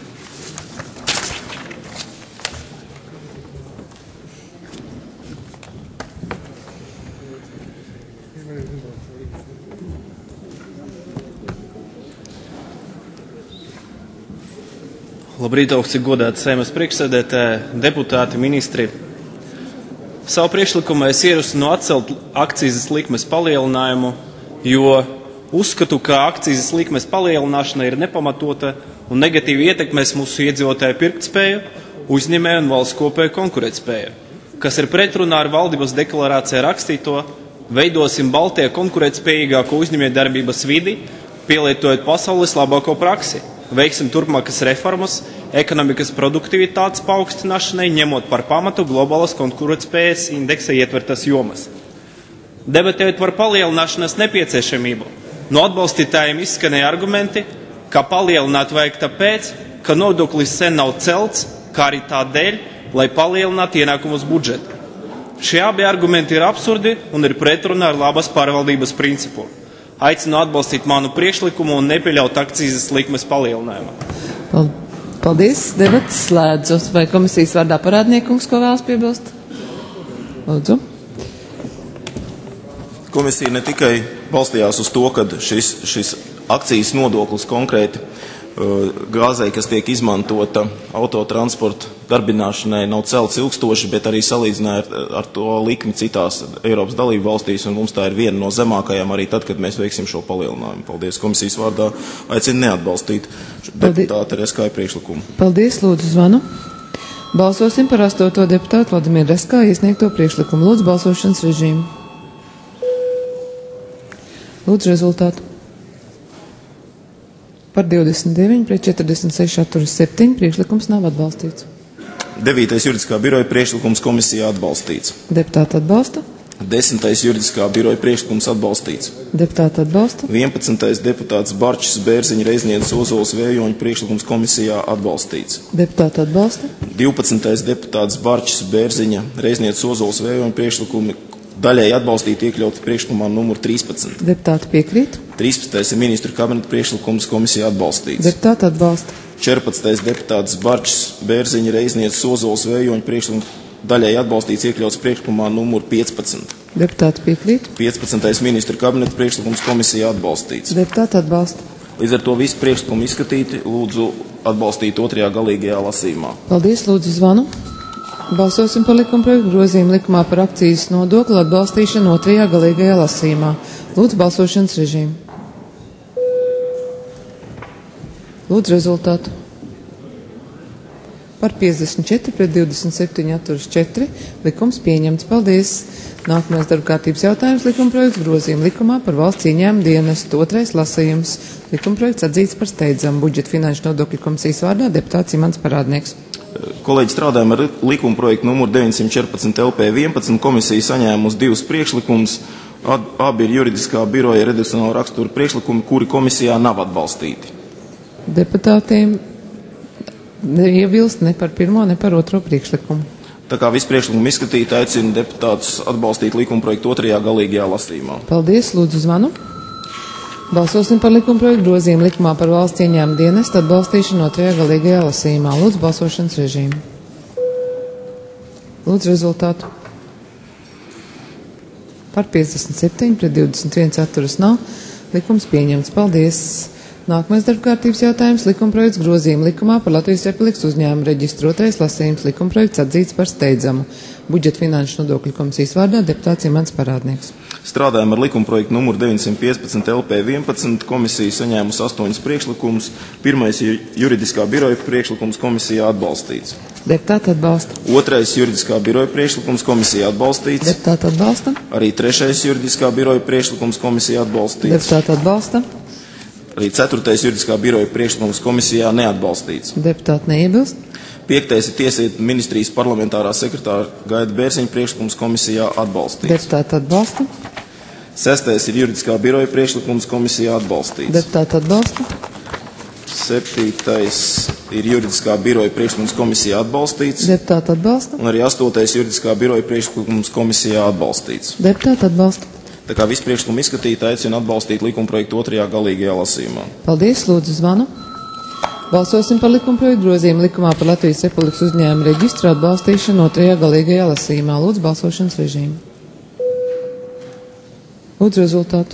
Labrīt, augsti godāti Saeimas priekšsēdētāji, deputāti, ministri. Savu priekšlikumu es ierosinu atcelt akcijas likmes palielinājumu, jo uzskatu, ka akcijas likmes palielināšana ir nepamatota un negatīvi ietekmēs mūsu iedzīvotāju pirktspēju, uzņēmēju un valsts kopēju konkurētspēju, kas ir pretrunā ar valdības deklarācijā rakstīto, veidosim Baltijā konkurētspējīgāko uzņēmējdarbības vidi, pielietojot pasaules labāko praksi. Veiksim turpmākas reformas, ekonomikas produktivitātes paaugstināšanai, ņemot par pamatu globālas konkurētspējas indeksa ietvertas jomas. Debatējot par palielināšanas nepieciešamību, no atbalstītājiem izskanēja argumenti, ka palielināt vajag tāpēc, ka nodoklis sen nav celts, kā arī tādēļ, lai palielinātu ienākumus budžeta. Šie abi argumenti ir absurdi un ir pretrunā ar labas pārvaldības principu. Aicinu atbalstīt manu priekšlikumu un nepieļaut akcijas likmes palielinājumu. Paldies. Debats slēdzos. Vai komisijas vārdā Parādniekungs, ko vēlas piebilst? Lūdzu. Komisija ne tikai balstījās uz to, ka šis, šis akcijas nodoklis konkrēti gāzei, kas tiek izmantota autotransporta darbināšanai, nav celts ilgstoši, bet arī salīdzināja ar, ar to likmi citās Eiropas dalību valstīs, un mums tā ir viena no zemākajām arī tad, kad mēs veiksim šo palielinājumu. Paldies. Komisijas vārdā aicinu neatbalstīt deputāta Raskāja priekšlikumu. Paldies. Lūdzu zvanu. Balsosim par astoto deputātu Vladimiru Raskāju iesniegto priekšlikumu. Lūdzu balsošanas režīmu. Lūdzu rezultātu. Par divdesmit deviņi pret četrdesmit seši atturas septiņi priekšlikums nav atbalstīts. Devītais juridiskā biroja priekšlikums komisijā atbalstīts. Deputāti atbalsta. Desmitais juridiskā biroja priekšlikums atbalstīts. Deputāti atbalsta. Vienpadsmitais deputāts Barčs, Bērziņa, Reiznieks, Ozols, Vējoņa priekšlikums komisijā atbalstīts. Deputāti atbalsta. divpadsmitais deputāts Barčs, Bērziņa, Reiznieks, Ozols, Vējoņa priekšlikumi daļai atbalstīt iekļaut priekšlikumā numur trīspadsmit. Deputāti piekrīt. trīspadsmitais ir ministru kabineta priekšlikums komisijā atbalstīts. Deputāti atbalsta. četrpadsmitais deputāts Barčs, Bērziņa, Reiznieks, Ozols, Vējoņa priekšlikums daļai atbalstīts iekļauts priekšlikumā numur piecpadsmit. Deputāti piekrīt. piecpadsmitais ministru kabineta priekšlikums komisijā atbalstīts. Deputāti atbalsta. Līdz ar to visi priekšlikumi izskatīti, lūdzu atbalstīt otrajā galīgajā lasījumā. Paldies. Lūdzu zvanu. Balsosim par likumprojektu grozījumu likumā par akcijas nodokli atbalstīšanu otrajā galīgajā lasījumā. Lūdzu balsošanas režīmu. Lūdzu rezultātu. Par piecdesmit četri pret divdesmit septiņi atturas četri. Likums pieņemts. Paldies. Nākamais darba kārtības jautājums likumprojekts grozījumu likumā par valsts ieņēmumu dienestu. Otrais lasījums. Likumprojekts atzīts par steidzamu. Budžeta finanšu nodokļu komisijas vārdā deputāts Imants Parādnieks. Kolēģi, strādājam ar likuma projektu numuru deviņsimt četrpadsmit L P vienpadsmit. Komisija saņēmusi divus priekšlikumus. Abi ir juridiskā biroja redakcionāla rakstura priekšlikumi, kuri komisijā nav atbalstīti. Deputātiem neiebilst ne par pirmo, ne par otro priekšlikumu. Tā kā visu priekšlikumu izskatīt, aicinu deputātus atbalstīt likuma projektu otrajā galīgajā lasījumā. Paldies. Lūdzu zvanu. Balsosim par likumprojektu grozījumu likumā par valsts ieņēmumu dienestu atbalstīšanu otrajā galīgajā lasījumā. Lūdzu balsošanas režīmu. Lūdzu rezultātu. Par piecdesmit septiņi pret divdesmit viens atturas nav. Likums pieņemts. Paldies. Nākamais darbkārtības jautājums - likumprojekts grozījumu likumā par Latvijas Republikas uzņēmumu reģistru otrais lasījums. Likumprojekts atzīts par steidzamu. Budžeta finanšu nodokļu komisijas vārdā deputāts Imants Parādnieks. Strādājam ar likumprojektu numuru deviņsimt piecpadsmit L P vienpadsmit. Komisija saņēmusi astoņus priekšlikumus. Pirmais juridiskā biroja priekšlikums komisijā atbalstīts. Deputāti atbalsta. Otrais juridiskā biroja priekšlikums komisijā atbalstīts. Deputāti atbalsta. Arī trešais juridiskā biroja priekšlikums komisijā atbalstīts. Deputāti atbalsta. Arī ceturtais juridiskā biroja priekšlikums komisijā neatbalstīts. Deputāti neiebilst. Piektais ir Tieslietu ministrijas parlamentārā sekretāra Gaida Bērziņa priekšlikums komisijā atbalstīts. Deputāti atbalsta. Sestais ir juridiskā biroja priekšlikums komisijā atbalstīts. Deputāti atbalsta. Septītais ir juridiskā biroja priekšlikums komisijā atbalstīts. Deputāti atbalsta. Un arī astotais juridiskā biroja priekšlikums komisijā atbalstīts. Deputāti atbalsta. Tā kā visu priekšlikumu izskatīt, aicinu atbalstīt likumprojektu otrajā galīgajā lasījumā. Paldies, lūdzu zvanu. Balsosim par likumprojektu grozījumu likumā par Latvijas Republikas uzņēmumu reģistru atbalstīšanu otrajā galīgajā lasījumā. Lūdzu balsošanas režīmu. Lūdzu rezultātu.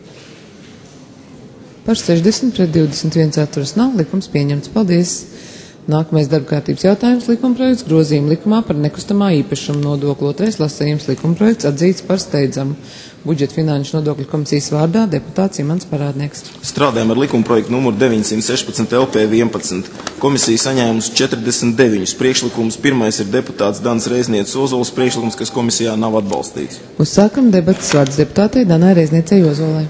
Par sešdesmit pret divdesmit viens atturas nav. Likums pieņemts. Paldies. Nākamais darbkārtības jautājums - likumprojekts grozījumu likumā par nekustamā īpašuma nodokli. Otrais lasījums - likumprojekts atzīts par steidzamu. Budžeta finanšu nodokļu komisijas vārdā deputāts Imants Parādnieks. Strādājam ar likumprojektu numuru deviņsimt sešpadsmit L P vienpadsmit. Komisija saņēmusi četrdesmit deviņus priekšlikumus. Pirmais ir deputāts Dans Reiznieces Ozols priekšlikums, kas komisijā nav atbalstīts. Uzsākam debatas. Vārds deputātei Danai Reizniecei Ozolai.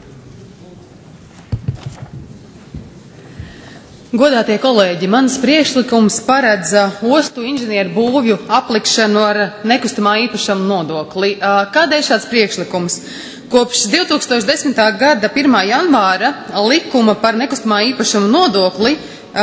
Godātie kolēģi, mans priekšlikums paredz ostu inženieru būvju aplikšanu ar nekustamā īpašuma nodokli. Kādēļ šāds priekšlikums? Kopš divi tūkstoši desmitā gada pirmā janvāra likuma par nekustamā īpašuma nodokli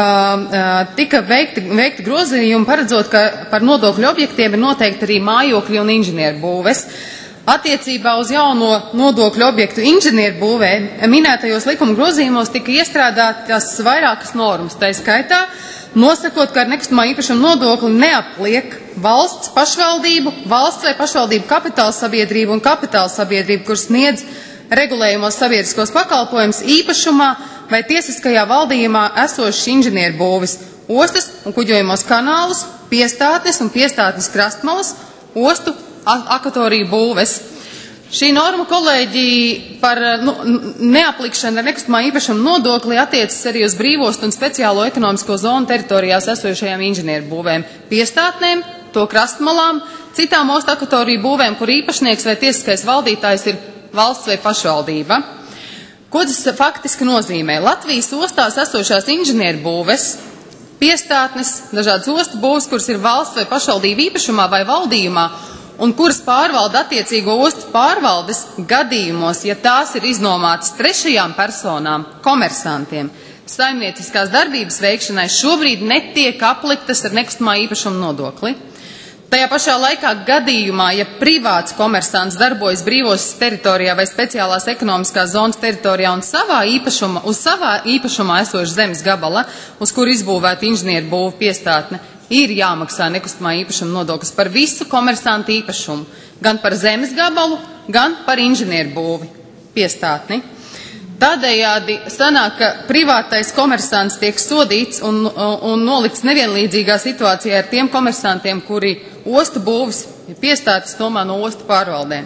tika veikti, veikti grozījumi, paredzot, ka par nodokļu objektiem ir noteikti arī mājokļi un inženieru būves. Attiecībā uz jauno nodokļu objektu inženieru būvē minētajos likuma grozījumos tika iestrādātas vairākas normas, tā skaitā nosakot, ka ar nekustamā īpašuma nodokli neapliek valsts pašvaldību, valsts vai pašvaldību kapitāla sabiedrību un kapitāla sabiedrību, kur sniedz regulējumos sabiedriskos pakalpojumus īpašumā vai tiesiskajā valdījumā esošas inženieru būves, ostas un kuģojumos kanālus, piestātnes un piestātnes krastmalas, ostu akvatoriju būves. Šī norma, kolēģi, par nu, neaplikšanu ar nekustamā īpašuma nodokli attiecas arī uz brīvostu un speciālo ekonomisko zonu teritorijās esošajām inženieru būvēm, piestātnēm, to krastmalām, citām ostu akvatoriju būvēm, kur īpašnieks vai tiesiskais valdītājs ir valsts vai pašvaldība. Ko tas faktiski nozīmē? Latvijas ostās esošās inženieru būves, piestātnes, dažādas ostu būves, kuras ir valsts vai pašvaldība īpašumā vai valdījumā, un kuras pārvalda attiecīgo ostu pārvaldes gadījumos, ja tās ir iznomātas trešajām personām, komersantiem, saimnieciskās darbības veikšanai šobrīd netiek apliktas ar nekustamā īpašuma nodokli. Tajā pašā laikā gadījumā, ja privāts komersants darbojas brīvos teritorijā vai speciālās ekonomiskās zonas teritorijā un savā īpašuma, uz savā īpašumā esoša zemes gabala, uz kur izbūvēta inženieru būvu piestātne, ir jāmaksā nekustamā īpašuma nodoklis par visu komersantu īpašumu, gan par zemes gabalu, gan par inženieru būvi piestātni. Tādējādi sanāk, ka privātais komersants tiek sodīts un, un nolikts nevienlīdzīgā situācijā ar tiem komersantiem, kuri ostu būvis piestātas tomā no ostu pārvaldēm.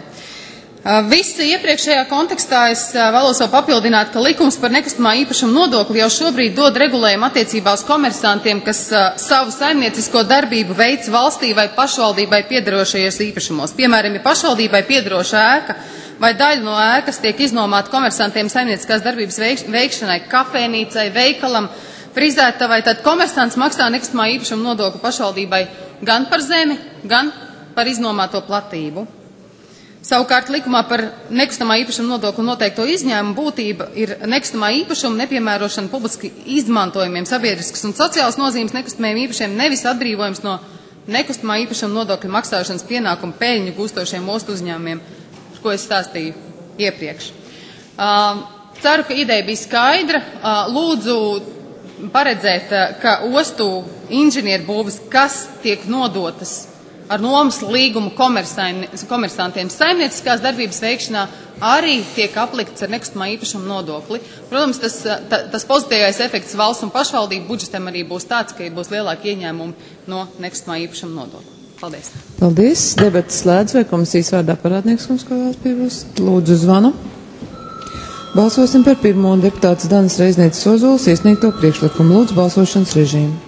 Visi iepriekšējā kontekstā es vēlos vēl papildināt, ka likums par nekustamā īpašuma nodokli jau šobrīd dod regulējumu attiecībā uz komersantiem, kas savu saimniecisko darbību veic valstī vai pašvaldībai piederošajos īpašumos. Piemēram, ja pašvaldībai piederoša ēka vai daļa no ēkas tiek iznomāta komersantiem saimnieciskās darbības veikšanai, kafēnīcai, veikalam, frizētavai, tad komersants maksā nekustamā īpašuma nodokli pašvaldībai gan par zemi, gan par iznomāto platību. Savukārt likumā par nekustamā īpašuma nodokli noteikto izņēmumu būtība ir nekustamā īpašuma nepiemērošana publiski izmantojumiem sabiedriskas un sociālas nozīmes nekustamajiem īpašiem, nevis atbrīvojums no nekustamā īpašuma nodokļa maksāšanas pienākumu peļņu gūstošiem ostu uzņēmumiem, par ko es stāstīju iepriekš. Uh, ceru, ka ideja bija skaidra. Lūdzu paredzēt, ka ostu inženierbūves, kas tiek nodotas ar nomas līgumu komersantiem saimnieciskās darbības veikšanā, arī tiek aplikts ar nekustamā īpašuma nodokli. Protams, tas, ta, tas pozitīvais efekts valsts un pašvaldību budžetam arī būs tāds, ka būs lielāki ieņēmumi no nekustamā īpašuma nodokļa. Paldies. Paldies. Debates slēdz, vai komisijas vārdā parādnieks mums kaut kāds piebilst? Lūdzu zvanu. Balsosim par pirmo deputātas Danas Reiznieces Ozolas iesniegto priekšlikumu. Lūdzu balsošanas režīmu.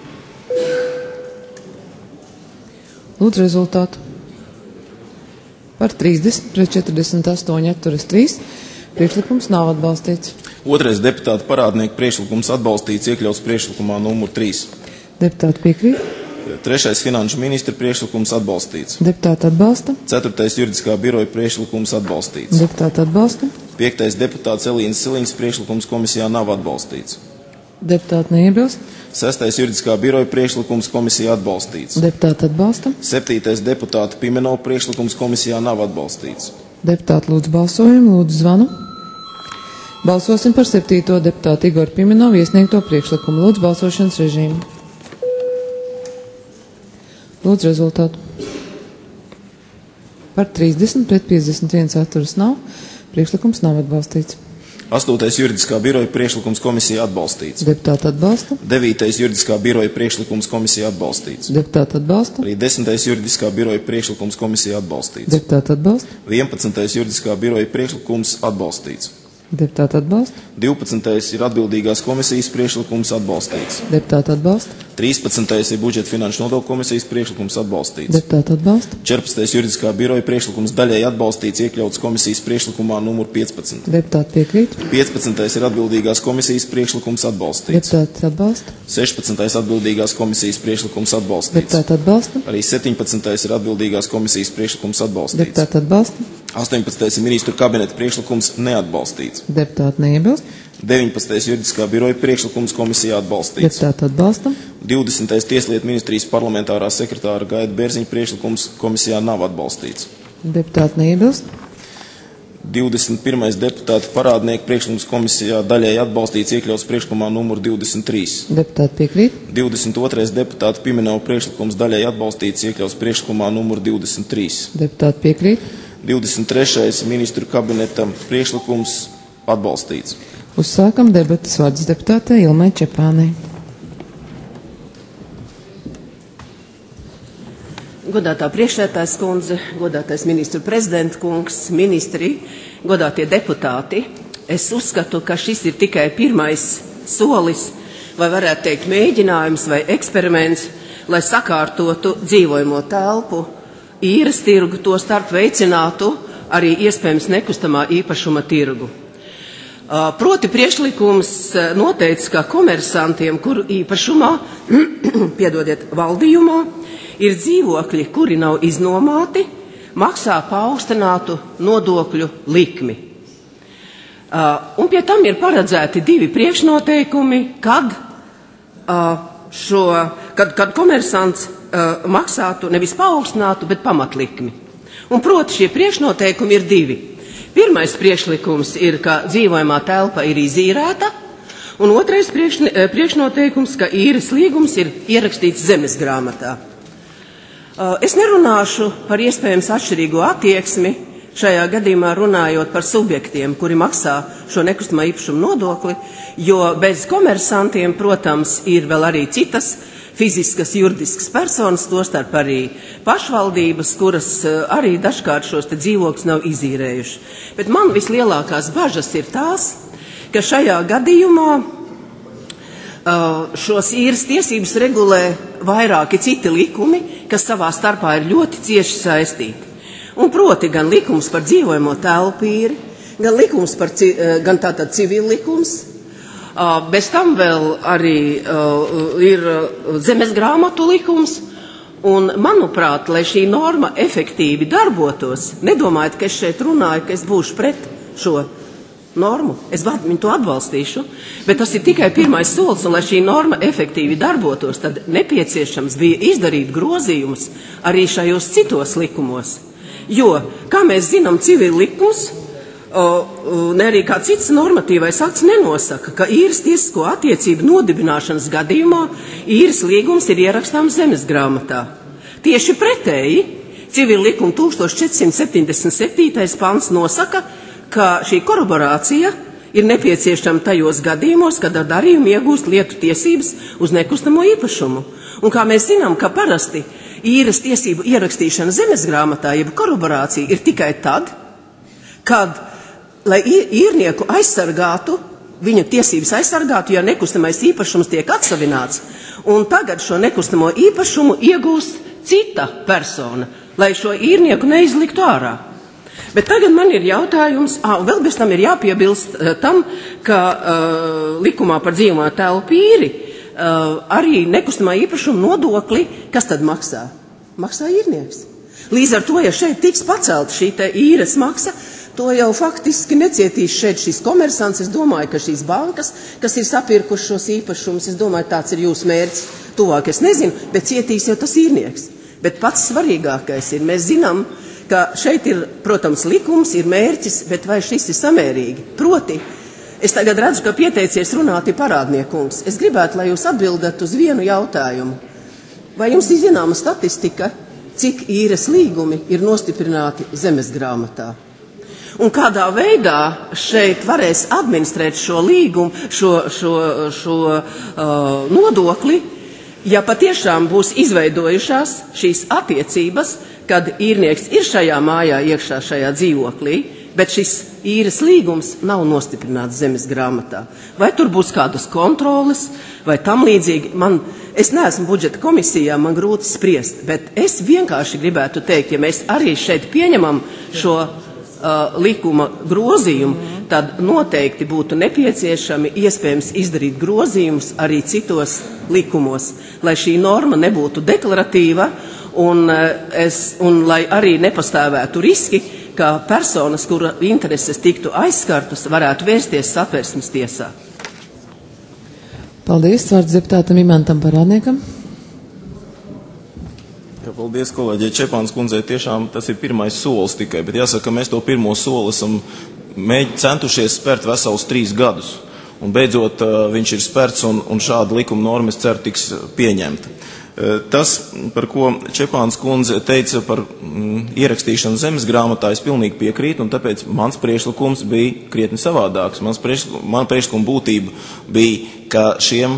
Lūdzu rezultātu. Par trīsdesmit pret četrdesmit astoņi atturas trīs. Priekšlikums nav atbalstīts. Otrais deputāta parādnieku priekšlikums atbalstīts, iekļauts priekšlikumā numur trīs. Deputāti piekrīt. Trešais finanšu ministra priekšlikums atbalstīts. Deputāti atbalsta. Ceturtais juridiskā biroja priekšlikums atbalstīts. Deputāti atbalsta. Piektais deputāts Elīnas Siliņas priekšlikums komisijā nav atbalstīts. Deputāti neiebilst. Sestais juridiskā biroja priekšlikums komisijā atbalstīts. Deputāti atbalsta. Septītais deputāta Pimenova priekšlikums komisijā nav atbalstīts. Deputāti lūdzu balsojumu, lūdzu zvanu. Balsosim par septīto deputātu Igoru Pimenovu iesniegto priekšlikumu. Lūdzu balsošanas režīmu. Lūdzu rezultātu. Par trīsdesmit pret piecdesmit viens atturas nav. Priekšlikums nav atbalstīts. Astotais juridiskā biroja priekšlikums komisijā atbalstīts. Deputāti atbalsta. Devītais juridiskā biroja priekšlikums komisijā atbalstīts. Deputāti atbalsta. Arī desmitais juridiskā biroja priekšlikums komisijā atbalstīts. Deputāti atbalsta. Vienpadsmitais juridiskā biroja priekšlikums atbalstīts. Deputāti atbalsta. divpadsmitais ir atbildīgās komisijas priekšlikums atbalstīts. Deputāti atbalsta. trīspadsmitais ir budžeta finanšu nodokļu komisijas priekšlikums atbalstīts. Deputāti atbalsta. četrpadsmitais juridiskā biroja priekšlikums daļēji atbalstīts, iekļauts komisijas priekšlikumā numur piecpadsmit. Deputāti piekrīt. piecpadsmitais ir atbildīgās komisijas priekšlikums atbalstīts. Deputāti atbalsta. sešpadsmitais atbildīgās komisijas priekšlikums atbalstīts. Deputāti atbalsta. Arī septiņpadsmitais ir atbildīgās komisijas priekšlikums atbalstīts. Deputāti atbalsta. astoņpadsmitais ir ministru kabineta priekšlikums neatbalstīts. Deputāti neiebilst. deviņpadsmitais juridiskā biroja priekšlikums komisijā atbalstīts. Deputāti atbalsta. divdesmitais Tieslietu ministrijas parlamentārā sekretāra Gaida Bērziņa priekšlikums komisijā nav atbalstīts. Deputāti neiebilst. divdesmit pirmais deputāta parādnieku priekšlikums komisijā daļēji atbalstīts, iekļauts priekšlikumā numur divdesmit trīs. Deputāti piekrīt. divdesmit otrais deputāta Pimenova priekšlikums daļēji atbalstīts, iekļauts priekšlikumā numur divdesmit trīs. Deputāti piekrīt. divdesmit trešais ministru kabineta priekšlikums atbalstīts. Uzsākam debatas vārds deputātei Ilmai Čepānei. Godātā priekšsēdētājas kundze, godātais ministru prezidenta kungs, ministri, godātie deputāti, es uzskatu, ka šis ir tikai pirmais solis, vai varētu teikt mēģinājums vai eksperiments, lai sakārtotu dzīvojamo telpu, īres tirgu, to starp veicinātu arī iespējams nekustamā īpašuma tirgu. Proti priekšlikums noteica, ka komersantiem, kuru īpašumā, piedodiet, valdījumā, ir dzīvokļi, kuri nav iznomāti, maksā paaugstinātu nodokļu likmi. Un pie tam ir paredzēti divi priekšnoteikumi, kad, šo, kad, kad komersants maksātu nevis paaugstinātu, bet pamatlikmi. Un proti šie priekšnoteikumi ir divi. Pirmais priekšlikums ir, ka dzīvojamā telpa ir izīrēta, un otrais priekšnoteikums, ka īres līgums ir ierakstīts zemes grāmatā. Es nerunāšu par iespējams atšķirīgo attieksmi, šajā gadījumā runājot par subjektiem, kuri maksā šo nekustamā īpašuma nodokli, jo bez komersantiem, protams, ir vēl arī citas fiziskas, juridiskas personas, tostarp arī pašvaldības, kuras arī dažkārt šos te dzīvokļus nav izīrējuši. Bet man vislielākās bažas ir tās, ka šajā gadījumā šos īres tiesības regulē vairāki citi likumi, kas savā starpā ir ļoti cieši saistīti. Un proti gan likums par dzīvojamo telpu īri, gan likums par, gan tātad civil likums, bez tam vēl arī ir zemes grāmatu likums, un manuprāt, lai šī norma efektīvi darbotos, nedomājiet, ka es šeit runāju, ka es būšu pret šo normu, es viņu to atbalstīšu, bet tas ir tikai pirmais solis, un lai šī norma efektīvi darbotos, tad nepieciešams bija izdarīt grozījumus arī šajos citos likumos. Jo, kā mēs zinām, civil likums ne arī kā cits normatīvais akts nenosaka, ka īres tiesisko attiecību nodibināšanas gadījumā īres līgums ir ierakstāms zemes grāmatā. Tieši pretēji, civila likuma tūkstoš četrsimt septiņdesmit septītais pants nosaka, ka šī koroborācija ir nepieciešama tajos gadījumos, kad ar darījumu iegūst lietu tiesības uz nekustamo īpašumu. Un kā mēs zinām, ka parasti īres tiesību ierakstīšana zemes grāmatā, jeb koroborācija, ir tikai tad, kad, lai īrnieku aizsargātu, viņa tiesības aizsargātu, ja nekustamais īpašums tiek atsavināts, un tagad šo nekustamo īpašumu iegūst cita persona, lai šo īrnieku neizliktu ārā. Bet tagad man ir jautājums, ā, un vēl bez tam ir jāpiebilst uh, tam, ka uh, likumā par dzīvojamo telpu īri uh, arī nekustamā īpašuma nodokli, kas tad maksā? Maksā īrnieks. Līdz ar to, ja šeit tiks pacelt šī te īres maksa, to jau faktiski necietīs šeit šīs komersants. Es domāju, ka šīs bankas, kas ir sapirkuši šos īpašumus, es domāju, tāds ir jūsu mērķis. Tuvāk es nezinu, bet cietīs jau tas īrnieks. Bet pats svarīgākais ir, mēs zinām, ka šeit ir, protams, likums, ir mērķis, bet vai šis ir samērīgi? Proti, es tagad redzu, ka pieteicies runāt ir parādniekungs. Es gribētu, lai jūs atbildat uz vienu jautājumu. Vai jums ir zināma statistika, cik īres līgumi ir nostiprināti zemes grāmatā? Un kādā veidā šeit varēs administrēt šo līgumu, šo, šo, šo uh, nodokli, ja patiešām būs izveidojušās šīs attiecības, kad īrnieks ir šajā mājā iekšā šajā dzīvoklī, bet šis īres līgums nav nostiprināts zemes grāmatā. Vai tur būs kādas kontroles, vai tam līdzīgi? Man, es neesmu budžeta komisijā, man grūti spriest, bet es vienkārši gribētu teikt, ja mēs arī šeit pieņemam šo uh, likuma grozījumu, tad noteikti būtu nepieciešami iespējams izdarīt grozījumus arī citos likumos, lai šī norma nebūtu deklaratīva, Un, es, un lai arī nepastāvētu riski, ka personas, kura intereses tiktu aizskartas, varētu vērsties Satversmes tiesā. Paldies, vārds deputātam Imantam Parādniekam. Ja, paldies, kolēģi Čepāns kundzei. Tiešām tas ir pirmais solis tikai, bet jāsaka, mēs to pirmo soli esam mēģi centušies spērt veselus trīs gadus. Un beidzot viņš ir spērts un, un šāda likuma norma, es ceru, tiks pieņemta. Tas, par ko Čepāns kundze teica par mm, ierakstīšanu zemes grāmatā, es pilnīgi piekrītu, un tāpēc mans priekšlikums bija krietni savādāks. Mans priekšlikums, man priekšlikuma būtība bija, ka šiem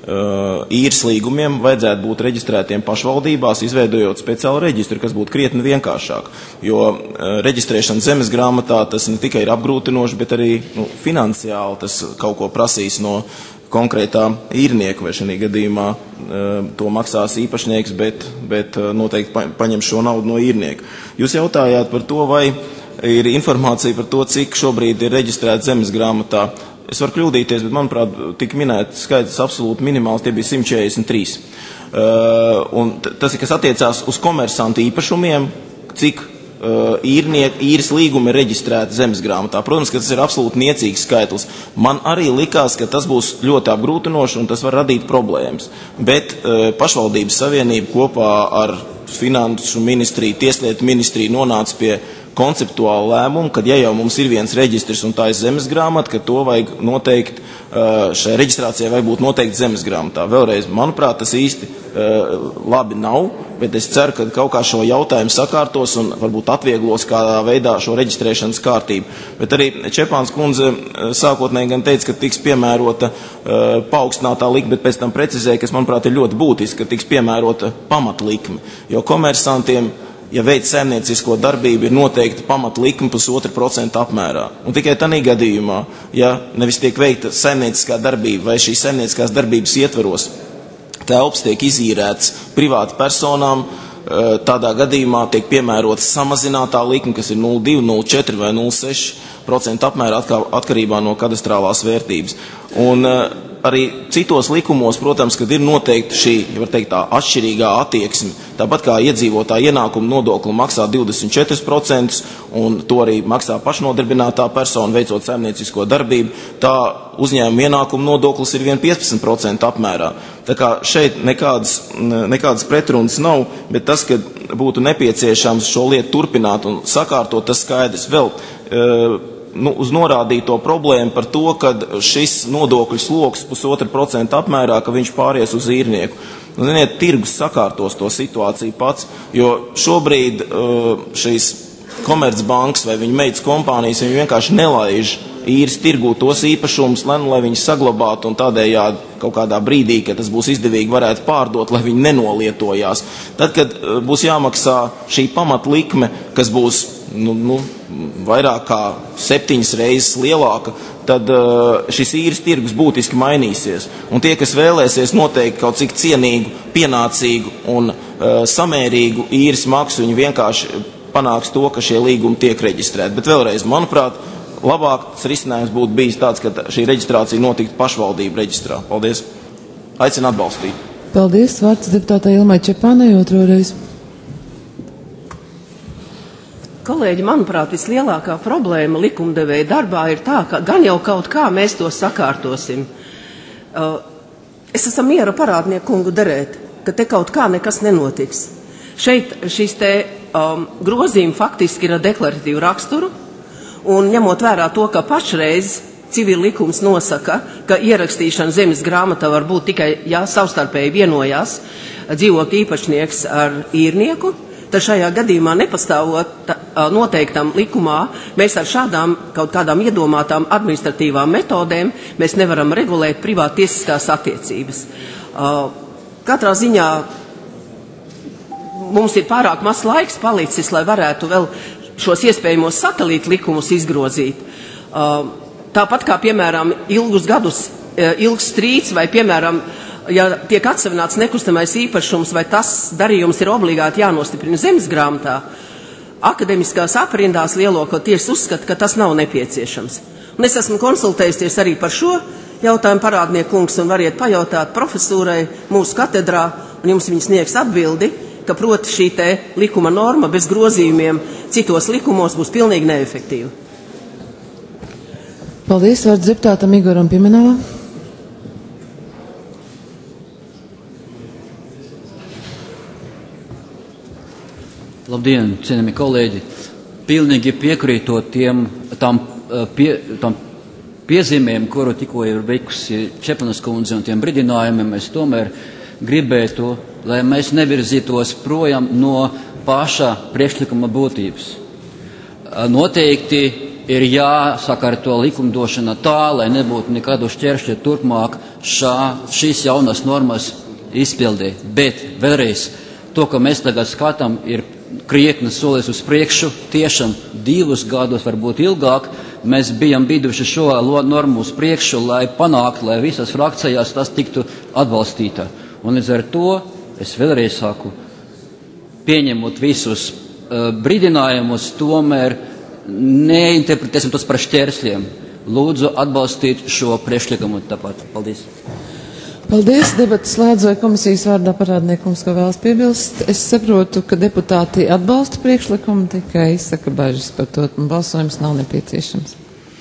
uh, īres līgumiem vajadzētu būt reģistrētiem pašvaldībās, izveidojot speciālu reģistru, kas būtu krietni vienkāršāk. Jo uh, reģistrēšana zemes grāmatā tas ne tikai ir apgrūtinoši, bet arī nu, finansiāli tas kaut ko prasīs no konkrētā īrnieka, vai šajā gadījumā e, to maksās īpašnieks, bet, bet noteikti pa, paņem šo naudu no īrnieka. Jūs jautājāt par to, vai ir informācija par to, cik šobrīd ir reģistrēta zemes grāmatā. Es varu kļūdīties, bet, manuprāt, tika minēts skaits absolūti minimāls, tie bija simt četrdesmit trīs. E, un tas, kas attiecās uz komersantu īpašumiem, cik īrniek, īres līgumi ir reģistrēti zemes grāmatā. Protams, ka tas ir absolūti niecīgs skaitlis. Man arī likās, ka tas būs ļoti apgrūtinoši un tas var radīt problēmas. Bet uh, pašvaldības savienība kopā ar finanšu ministriju, tieslietu ministriju nonāca pie konceptuālu lēmumu, kad ja jau mums ir viens reģistrs un tā ir zemes grāmata, ka to vajag noteikti, šai reģistrācijai vajag būt noteikti zemes grāmatā. Vēlreiz, manuprāt, tas īsti labi nav, bet es ceru, ka kaut kā šo jautājumu sakārtos un varbūt atvieglos kādā veidā šo reģistrēšanas kārtību. Bet arī Čepāns kundze sākotnēji gan teica, ka tiks piemērota paaugstinātā likme, bet pēc tam precizēja, kas, manuprāt, ir ļoti būtiski, ka tiks piemērota pamatlikme, jo komersantiem, ja veic saimniecisko darbību, ir noteikti pamatlikme pusotra procenta apmērā. Un tikai tādā gadījumā, ja nevis tiek veikta saimnieciskā darbība vai šīs saimnieciskās darbības ietveros, telpas tiek izīrēts privāti personām, tādā gadījumā tiek piemērota samazinātā likme, kas ir nulle divi, nulle četri vai nulle seši procenta apmērā atkarībā no kadastrālās vērtības. Un arī citos likumos, protams, kad ir noteikti šī, var teikt, tā atšķirīgā attieksme, tāpat kā iedzīvotāja ienākuma nodokli maksā divdesmit četri procenti, un to arī maksā pašnodarbinātā persona, veicot saimniecisko darbību, tā uzņēmuma ienākuma nodoklis ir vien piecpadsmit procenti apmērā. Tā kā šeit nekādas, nekādas pretrunas nav, bet tas, ka būtu nepieciešams šo lietu turpināt un sakārtot, tas skaidrs. Vēl nu, uz norādīto problēmu par to, ka šis nodokļu sloks pusotra procenta apmērā, ka viņš pāries uz īrnieku. Nu, ziniet, tirgus sakārtos to situāciju pats, jo šobrīd šīs komercbankas vai viņu meitas kompānijas viņi vienkārši nelaiž īres tirgū tos īpašumus, lai, nu, lai viņi saglabātu un tādējādi kaut kādā brīdī, kad tas būs izdevīgi, varētu pārdot, lai viņi nenolietojās. Tad, kad būs jāmaksā šī pamatlikme, kas būs nu, nu, vairāk kā septiņas reizes lielāka, tad šis īres tirgus būtiski mainīsies. Un tie, kas vēlēsies noteikti kaut cik cienīgu, pienācīgu un uh, samērīgu īres maksu, viņi vienkārši panāks to, ka šie līgumi tiek reģistrēti. Bet vēlreiz, manuprāt, labāks risinājums būtu bijis tāds, ka šī reģistrācija notiktu pašvaldību reģistrā. Paldies. Aicinu atbalstīt. Paldies. Vārds deputātai Ilmai Čepānai otro reizi. Kolēģi, manuprāt, vislielākā problēma likumdevēja darbā ir tā, ka gan jau kaut kā mēs to sakārtosim. Uh, es esam miera parādnieku kungu derēt, ka te kaut kā nekas nenotiks. Šeit šīs te um, grozījumi faktiski ir ar deklaratīvu raksturu, un ņemot vērā to, ka pašreiz civil likums nosaka, ka ierakstīšana zemes grāmatā var būt tikai, ja savstarpēji vienojās dzīvokļa īpašnieks ar īrnieku, tad šajā gadījumā nepastāvot noteiktam likumā, mēs ar šādām kaut kādām iedomātām administratīvām metodēm mēs nevaram regulēt privātiesiskās attiecības. Katrā ziņā mums ir pārāk maz laiks palicis, lai varētu vēl šos iespējamos satelītu likumus izgrozīt. Tāpat kā, piemēram, ilgus gadus ilgs strīds vai, piemēram, ja tiek atsevināts nekustamais īpašums vai tas darījums ir obligāti jānostiprina zemes grāmatā, akademiskās aprindās lielāko tiesa uzskata, ka tas nav nepieciešams. Un es esmu konsultējusies arī par šo jautājumu, parādnieku kungs, un variet pajautāt profesūrai mūsu katedrā, un jums viņi sniegs atbildi, ka proti šī te likuma norma bez grozījumiem citos likumos būs pilnīgi neefektīva. Paldies, vārds deputātam Igoram Pimenovam. Labdien, cienījami kolēģi! Pilnīgi piekrītot tiem, tam, pie, tam piezīmēm, kuru tikko ir veikusi Čepanas kundze un tiem brīdinājumiem, es tomēr gribētu, lai mēs nevirzītos projām no paša priekšlikuma būtības. Noteikti ir jāsakārto likumdošana tā, lai nebūtu nekādu šķēršļu turpmāk šā, šīs jaunas normas izpildē. Bet vēlreiz, to, ko mēs tagad skatām, ir krietni solis uz priekšu, tiešām divus gadus, varbūt ilgāk, mēs bijām bijuši šo normu uz priekšu, lai panāktu, lai visas frakcijās tas tiktu atbalstīta. Un līdz ar to es vēlreiz saku, pieņemot visus uh, brīdinājumus, tomēr neinterpretēsim tos par šķērsļiem. Lūdzu atbalstīt šo priekšlikumu tāpat. Paldies. Paldies. Debatas slēdz, vai komisijas vārdā parādniekums, ko vēlas piebilst. Es saprotu, ka deputāti atbalsta priekšlikumu, tikai izsaka bažas par to, un balsojums nav nepieciešams.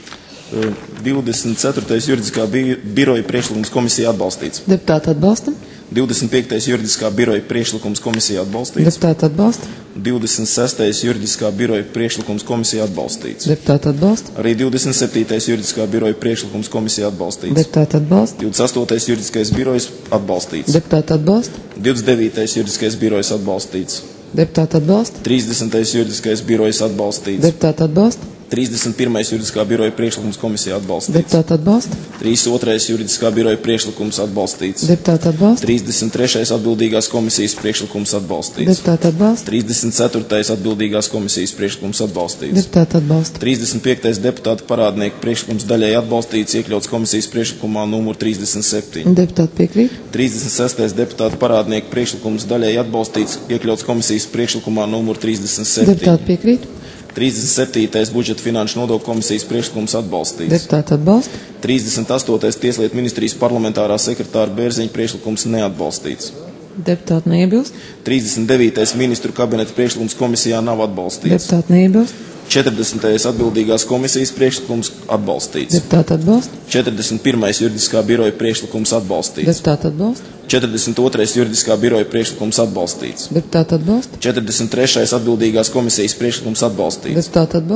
divdesmit ceturtais juridiskā biroja priekšlikums komisija atbalstīts. Deputāti atbalsta. divdesmit piektais juridiskā biroja priekšlikums komisija atbalstīts. Deputāti atbalsta. divdesmit sestais juridiskā biroja priekšlikums komisija atbalstīts. Deputāti atbalsta. Arī divdesmit septītais juridiskā biroja priekšlikums komisija atbalstīts. Deputāti atbalsta. divdesmit astotais juridiskais birojas atbalstīts. Deputāti atbalsta. divdesmit devītais juridiskais birojas atbalstīts. Deputāti atbalsta. trīsdesmitais juridiskais birojas atbalstīts. Deputāti atbalsta. trīsdesmit pirmais juridiskā biroja priekšlikums komisija atbalstīts. Deputāti atbalsta. trīsdesmit otrais juridiskā biroja priekšlikums atbalstīts. Deputāti atbalsta. trīsdesmit trešais atbildīgās komisijas priekšlikums atbalstīts. Deputāti atbalsta. trīsdesmit ceturtais atbildīgās komisijas priekšlikums atbalstīts. Deputāti atbalsta. trīsdesmit piektais deputāta parādnieku priekšlikums daļai atbalstīts, iekļauts komisijas priekšlikumā numur trīsdesmit septiņi. Deputāti piekrīt. trīsdesmit sestais deputāta parādnieku priekšlikums daļai atbalstīts, iekļauts komisijas priekšlikumā numur trīsdesmit septiņi. Deputāti piekrīt. trīsdesmit septītais budžeta finanšu nodokļu komisijas priekšlikums atbalstīts. Deputāti atbalsta. trīsdesmit astotais Tieslietu ministrijas parlamentārā sekretāra Bērziņa priekšlikums neatbalstīts. Deputāti neiebilst. trīsdesmit devītais ministru kabineta priekšlikums komisijā nav atbalstīts. Deputāti neiebilst. četrdesmitais atbildīgās komisijas priekšlikums atbalstīts. Deputāti atbalsta. četrdesmit pirmais juridiskā biroja priekšlikums atbalstīts. Deputāti atbalsta. četrdesmit otrais juridiskā biroja priekšlikums atbalstīts. Deputāti atbalsta. četrdesmit trešais atbildīgās komisijas priekšlikums atbalstīts. Deputāti atbalsta.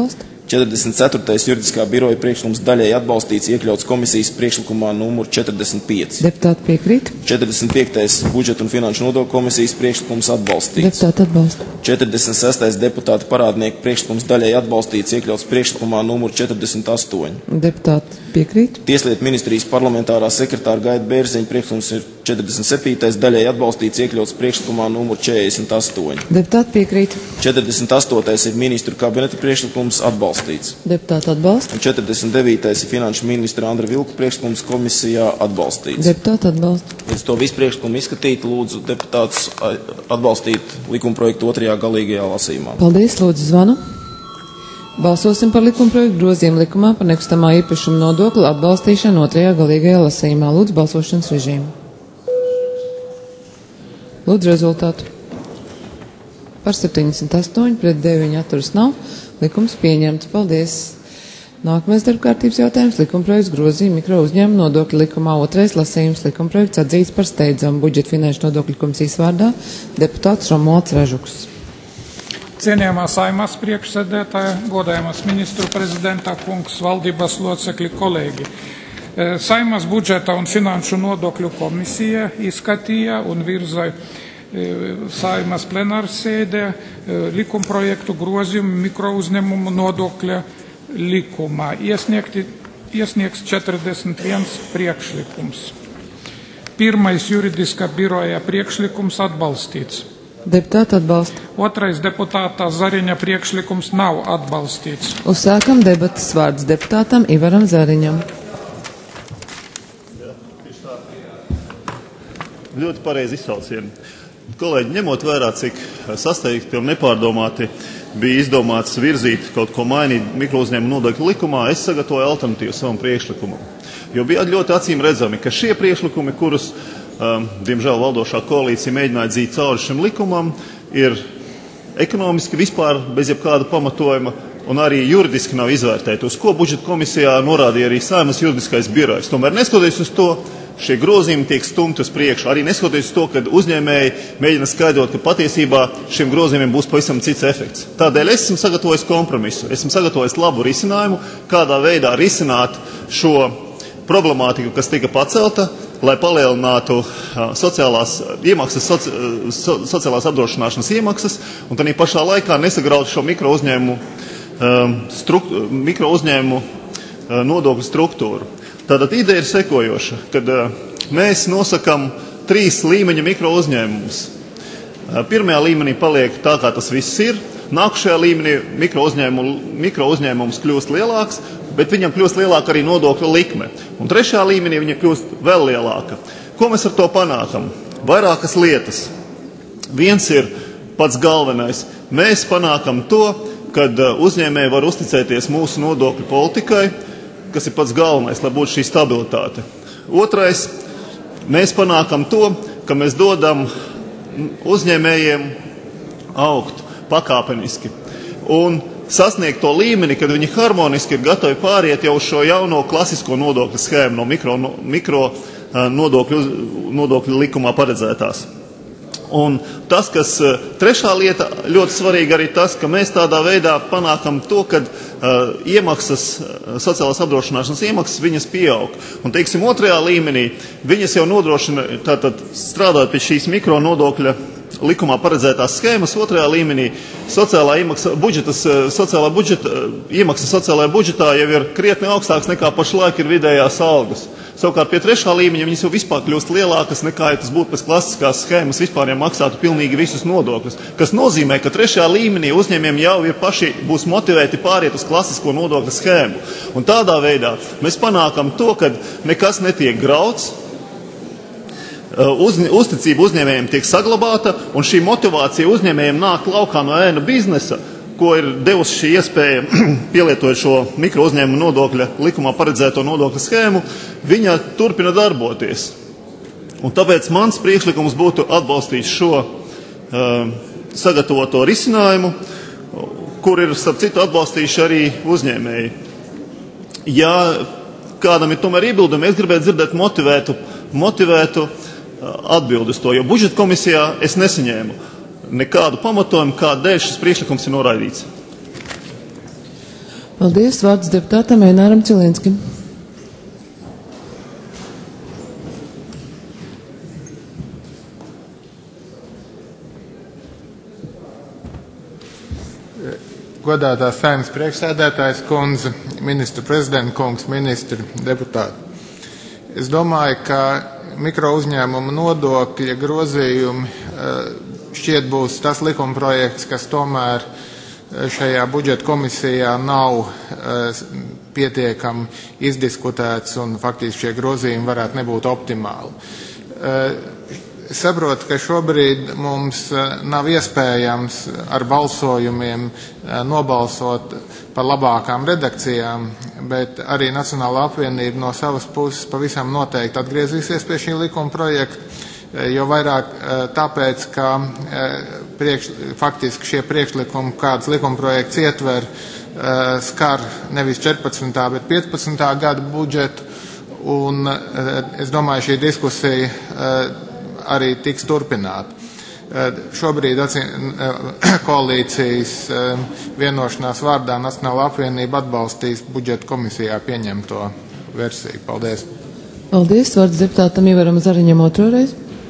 četrdesmit ceturtais juridiskā biroja priekšlikums daļai atbalstīts, iekļauts komisijas priekšlikumā numur četrdesmit pieci. Deputāti piekrīt. četrdesmit piektais budžeta un finanšu nodokļu komisijas priekšlikums atbalstīts. Deputāti atbalsta. četrdesmit sestais deputāta parādnieku priekšlikums daļai atbalstīts, iekļauts priekšlikumā numur četrdesmit astoņi. Deputāti piekrīt. Tieslietu ministrijas parlamentārā sekretāra Gaida Bērziņa priekšlikums ir četrdesmit septītais daļai atbalstīts, iekļauts priekšlikumā numur četrdesmit astoņi. Deputāti piekrīt. četrdesmit astotais ir ministru kabineta priekšlikums atbalstīts. Deputāti atbalsta. Un četrdesmit devītais ir finanšu ministra Andra Vilka priekšlikums komisijā atbalstīts. Deputāti atbalsta. Līdz to visu priekšlikumu izskatīt, lūdzu deputātus atbalstīt likumprojektu otrajā galīgajā lasījumā. Paldies, lūdzu zvanu. Balsosim par likumprojektu grozījumu likumā par nekustamā īpašuma nodokli atbalstīšanu otrajā galīgajā lasījumā. Lūdzu balsošanas režīmu. Lūdzu rezultātu. Par septiņdesmit astoņi pret deviņi atturas nav. Likums pieņemts. Paldies. Nākamais darbkārtības jautājums. Likumprojekts grozījuma mikro uzņēmuma nodokļu likumā otrais lasījums. Likumprojekts atzīts par steidzamu budžeta finanšu nodokļu komisijas vārdā deputāts Romualds Ražuks. Cienījamā Saeimas priekšsēdētāja, godājamās ministru prezidentā kungs, valdības locekļi, kolēģi. Saeimas budžeta un finanšu nodokļu komisija izskatīja un virza Saeimas plenārsēdē likumprojektu grozījumu mikrouzņēmumu nodokļa likumā. Iesniegti, iesniegs četrdesmit viens priekšlikums. Pirmais juridiskā biroja priekšlikums atbalstīts. Deputāti atbalsta. Otrais deputātā Zariņa priekšlikums nav atbalstīts. Uzsākam debatas, vārds deputātam Ivaram Zariņam. Ļoti pareizi izsaucieni. Kolēģi, ņemot vērā, cik sasteigti un nepārdomāti bija izdomāts virzīt kaut ko mainīt mikrouzņēmumu nodokļu likumā, es sagatavoju alternatīvu savam priekšlikumam. Jo bija ļoti acīm redzami, ka šie priekšlikumi, kurus Um, diemžēl valdošā koalīcija mēģināja dzīt cauri šim likumam, ir ekonomiski vispār bez jebkāda pamatojuma un arī juridiski nav izvērtēti, uz ko budžeta komisijā norādīja arī Saeimas juridiskais birojs. Tomēr neskatoties uz to, šie grozījumi tiek stumti uz priekšu. Arī neskatoties uz to, ka uzņēmēji mēģina skaidrot, ka patiesībā šiem grozījumiem būs pavisam cits efekts. Tādēļ es esmu sagatavojis kompromisu, esmu sagatavojis labu risinājumu, kādā veidā risināt šo problemātiku, kas tika pacelta, lai palielinātu sociālās iemaksas, soci, so, sociālās apdrošināšanas iemaksas, un tādā pašā laikā nesagrautu šo mikro uzņēmumu, struktūru, mikro uzņēmumu nodokļu struktūru. Tātad ideja ir sekojoša, kad mēs nosakam trīs līmeņa mikro uzņēmumus. Pirmajā līmenī paliek tā, kā tas viss ir. Nākušajā līmenī mikro, uzņēmu, mikro uzņēmums kļūst lielāks, bet viņam kļūst lielāka arī nodokļu likme. Un trešajā līmenī viņa kļūst vēl lielāka. Ko mēs ar to panākam? Vairākas lietas. Viens ir pats galvenais. Mēs panākam to, kad uzņēmēji var uzticēties mūsu nodokļu politikai, kas ir pats galvenais, lai būtu šī stabilitāte. Otrais, mēs panākam to, ka mēs dodam uzņēmējiem augt pakāpeniski un sasniegt to līmeni, kad viņi harmoniski ir gatavi pāriet jau uz šo jauno klasisko nodokļu schēmu no mikro, no, mikro nodokļu, nodokļu likumā paredzētās. Un tas, kas trešā lieta ļoti svarīga arī tas, ka mēs tādā veidā panākam to, ka uh, iemaksas, sociālās apdrošināšanas iemaksas, viņas pieaug. Un, teiksim, otrajā līmenī viņas jau nodrošina, tātad strādājot pie šīs mikro nodokļa likumā paredzētās schēmas, otrajā līmenī sociālā iemaksa, budžetas, sociālā budžeta, iemaksa sociālajā budžetā jau ir krietni augstāks nekā pašlaik ir vidējās algas. Savukārt pie trešā līmeņa viņas jau vispār kļūst lielākas nekā, ja tas būtu pēc klasiskās schēmas, vispār jau maksātu pilnīgi visus nodokļus. Kas nozīmē, ka trešajā līmenī uzņēmiem jau ir paši būs motivēti pāriet uz klasisko nodokļu schēmu. Un tādā veidā mēs panākam to, ka nekas netiek grauts, Uz, uzticība uzņēmējiem tiek saglabāta, un šī motivācija uzņēmējiem nāk laukā no ēna biznesa, ko ir devusi šī iespēja pielietot šo mikro uzņēmumu nodokļa likumā paredzēto nodokļu schēmu, viņa turpina darboties. Un tāpēc mans priekšlikums būtu atbalstīt šo uh, sagatavoto risinājumu, kur ir, starp citu, atbalstījuši arī uzņēmēji. Ja kādam ir tomēr iebildumi, es gribētu dzirdēt motivētu, motivētu atbildi uz to, jo budžeta komisijā es nesaņēmu nekādu pamatojumu, kādēļ šis priekšlikums ir noraidīts. Paldies. Vārds deputātam Eināram Cilinskim. Godātās Saeimas priekšsēdētājas kundze, ministra prezidenta kungs, ministri, deputāti. Es domāju, ka mikro uzņēmumu nodokļa grozījumi šķiet būs tas likumprojekts, kas tomēr šajā budžeta komisijā nav pietiekami izdiskutēts un faktiski šie grozījumi varētu nebūt optimāli. Es saprotu, ka šobrīd mums nav iespējams ar balsojumiem nobalsot par labākām redakcijām, bet arī Nacionālā apvienība no savas puses pavisam noteikti atgriezīsies pie šī likuma projekta, jo vairāk tāpēc, ka priekš, faktiski šie priekšlikumi, kāds likuma projekts ietver, skar nevis četrpadsmitā, bet piecpadsmitā gada budžetu, un es domāju, šī diskusija arī tiks turpināta. Šobrīd koalīcijas vienošanās vārdā Nacionālā apvienība atbalstīs budžeta komisijā pieņemto versiju. Paldies. Paldies. Vārds deputātam Ivaram Zariņam otroreiz.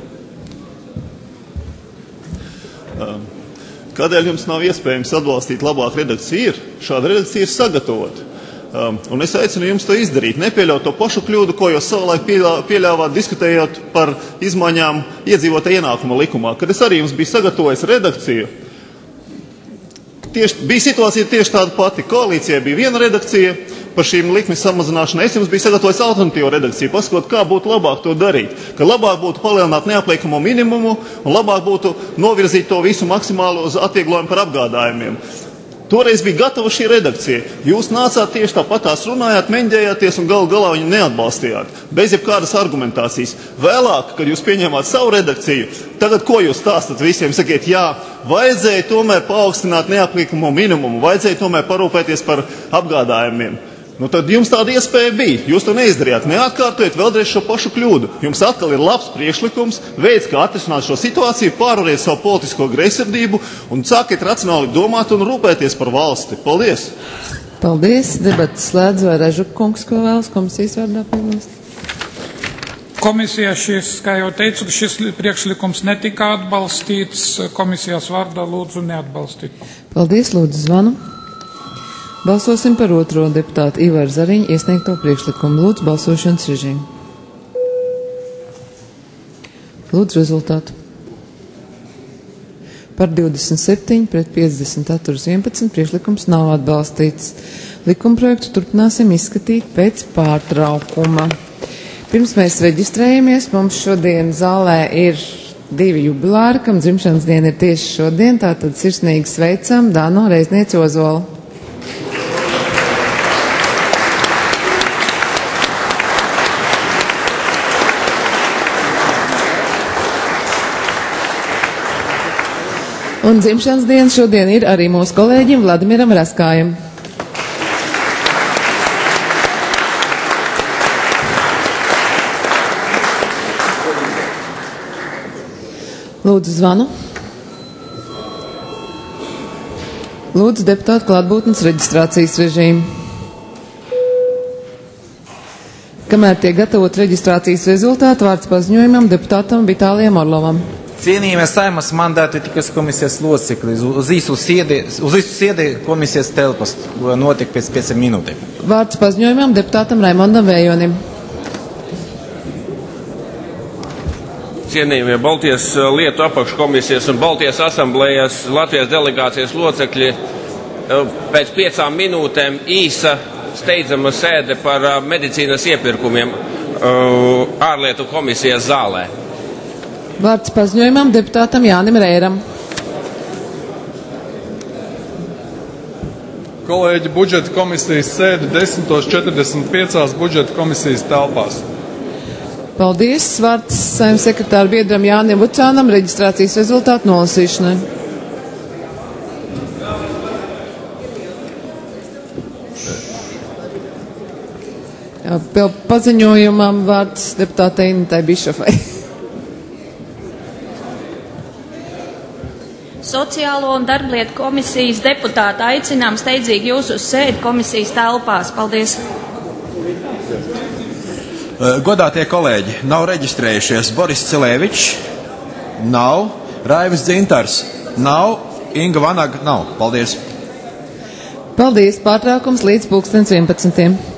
Kādēļ jums nav iespējams atbalstīt labāku redakciju? Ir. Šāda redakcija ir sagatavota. Um, un es aicinu jums to izdarīt, nepieļaut to pašu kļūdu, ko jūs savulaik pieļāvāt, diskutējot par izmaiņām iedzīvotāja ienākuma likumā. Kad es arī jums biju sagatavojis redakciju, tieši, bija situācija tieši tāda pati. Koalīcijai bija viena redakcija par šīm likmes samazināšanu. Es jums biju sagatavojis alternatīvu redakciju, paskot, kā būtu labāk to darīt. Ka labāk būtu palielināt neapliekamo minimumu un labāk būtu novirzīt to visu maksimāli uz atvieglojumu par apgādājumiem. Toreiz bija gatava šī redakcija. Jūs nācāt tieši tāpatās runājāt, meņģējāties un galu galā viņu neatbalstījāt. Bez jebkādas argumentācijas. Vēlāk, kad jūs pieņēmāt savu redakciju, tagad ko jūs stāstat visiem? Sakiet, jā, vajadzēja tomēr paaugstināt neapliekamo minimumu, vajadzēja tomēr parūpēties par apgādājumiem. Nu tad jums tāda iespēja bija. Jūs to neizdarījāt. Neatkārtojiet vēlreiz šo pašu kļūdu. Jums atkal ir labs priekšlikums, veids, kā atrisināt šo situāciju, pārvariet savu politisko greizsirdību un sākiet racionāli domāt un rūpēties par valsti. Paldies! Paldies! Debatas slēdz vai Režukungs, ko vēlas komisijas vārdā piebilst? Komisija šis, kā jau teicu, šis priekšlikums netika atbalstīts. Komisijas vārdā lūdzu neatbalstīt. Paldies, lūdzu zvanu. Balsosim par otro deputātu Ivaru Zariņu iesniegto priekšlikumu. Lūdzu, balsošanas režīmu. Lūdzu, rezultātu. Par divdesmit septiņi pret piecdesmit atturas vienpadsmit priekšlikums nav atbalstīts. Likumprojektu turpināsim izskatīt pēc pārtraukuma. Pirms mēs reģistrējamies, mums šodien zālē ir divi jubilāri, kam dzimšanas diena ir tieši šodien, tātad sirsnīgi sveicam Dāno Reiznieci Ozolu. Un dzimšanas diena šodien ir arī mūsu kolēģim Vladimiram Raskājam. Lūdzu zvanu. Lūdzu deputātu klātbūtnes reģistrācijas režīmu. Kamēr tiek gatavot reģistrācijas rezultātu, vārds paziņojumam deputātam Vitālijam Orlovam. Cienījamie Saeimas mandāti tikas komisijas locekļi uz īsu sēdi, uz īsu sēdi komisijas telpas notika pēc pieciem minūtēm. Vārds paziņojumam deputātam Raimondam Vējonim. Cienījamie Baltijas lietu apakškomisijas un Baltijas asamblējas Latvijas delegācijas locekļi, pēc piecām minūtēm īsa steidzama sēde par medicīnas iepirkumiem ārlietu komisijas zālē. Vārds paziņojumam deputātam Jānim Rēram. Kolēģi, budžeta komisijas sēde desmit četrdesmit pieci budžeta komisijas telpās. Paldies. Vārds Saeimas sekretāra biedram Jānim Vucānam reģistrācijas rezultātu nolasīšanai. Jā, vēl paziņojumam vārds deputātei Initai Bišofai. Sociālo un darblietu komisijas deputāti aicinām steidzīgi jūs uz sēdi komisijas telpās. Paldies! Godātie kolēģi, nav reģistrējušies Boris Cilēvičs, nav, Raivis Dzintars, nav, Inga Vanaga, nav. Paldies! Paldies! Pārtraukums līdz pulkstens vienpadsmitiem.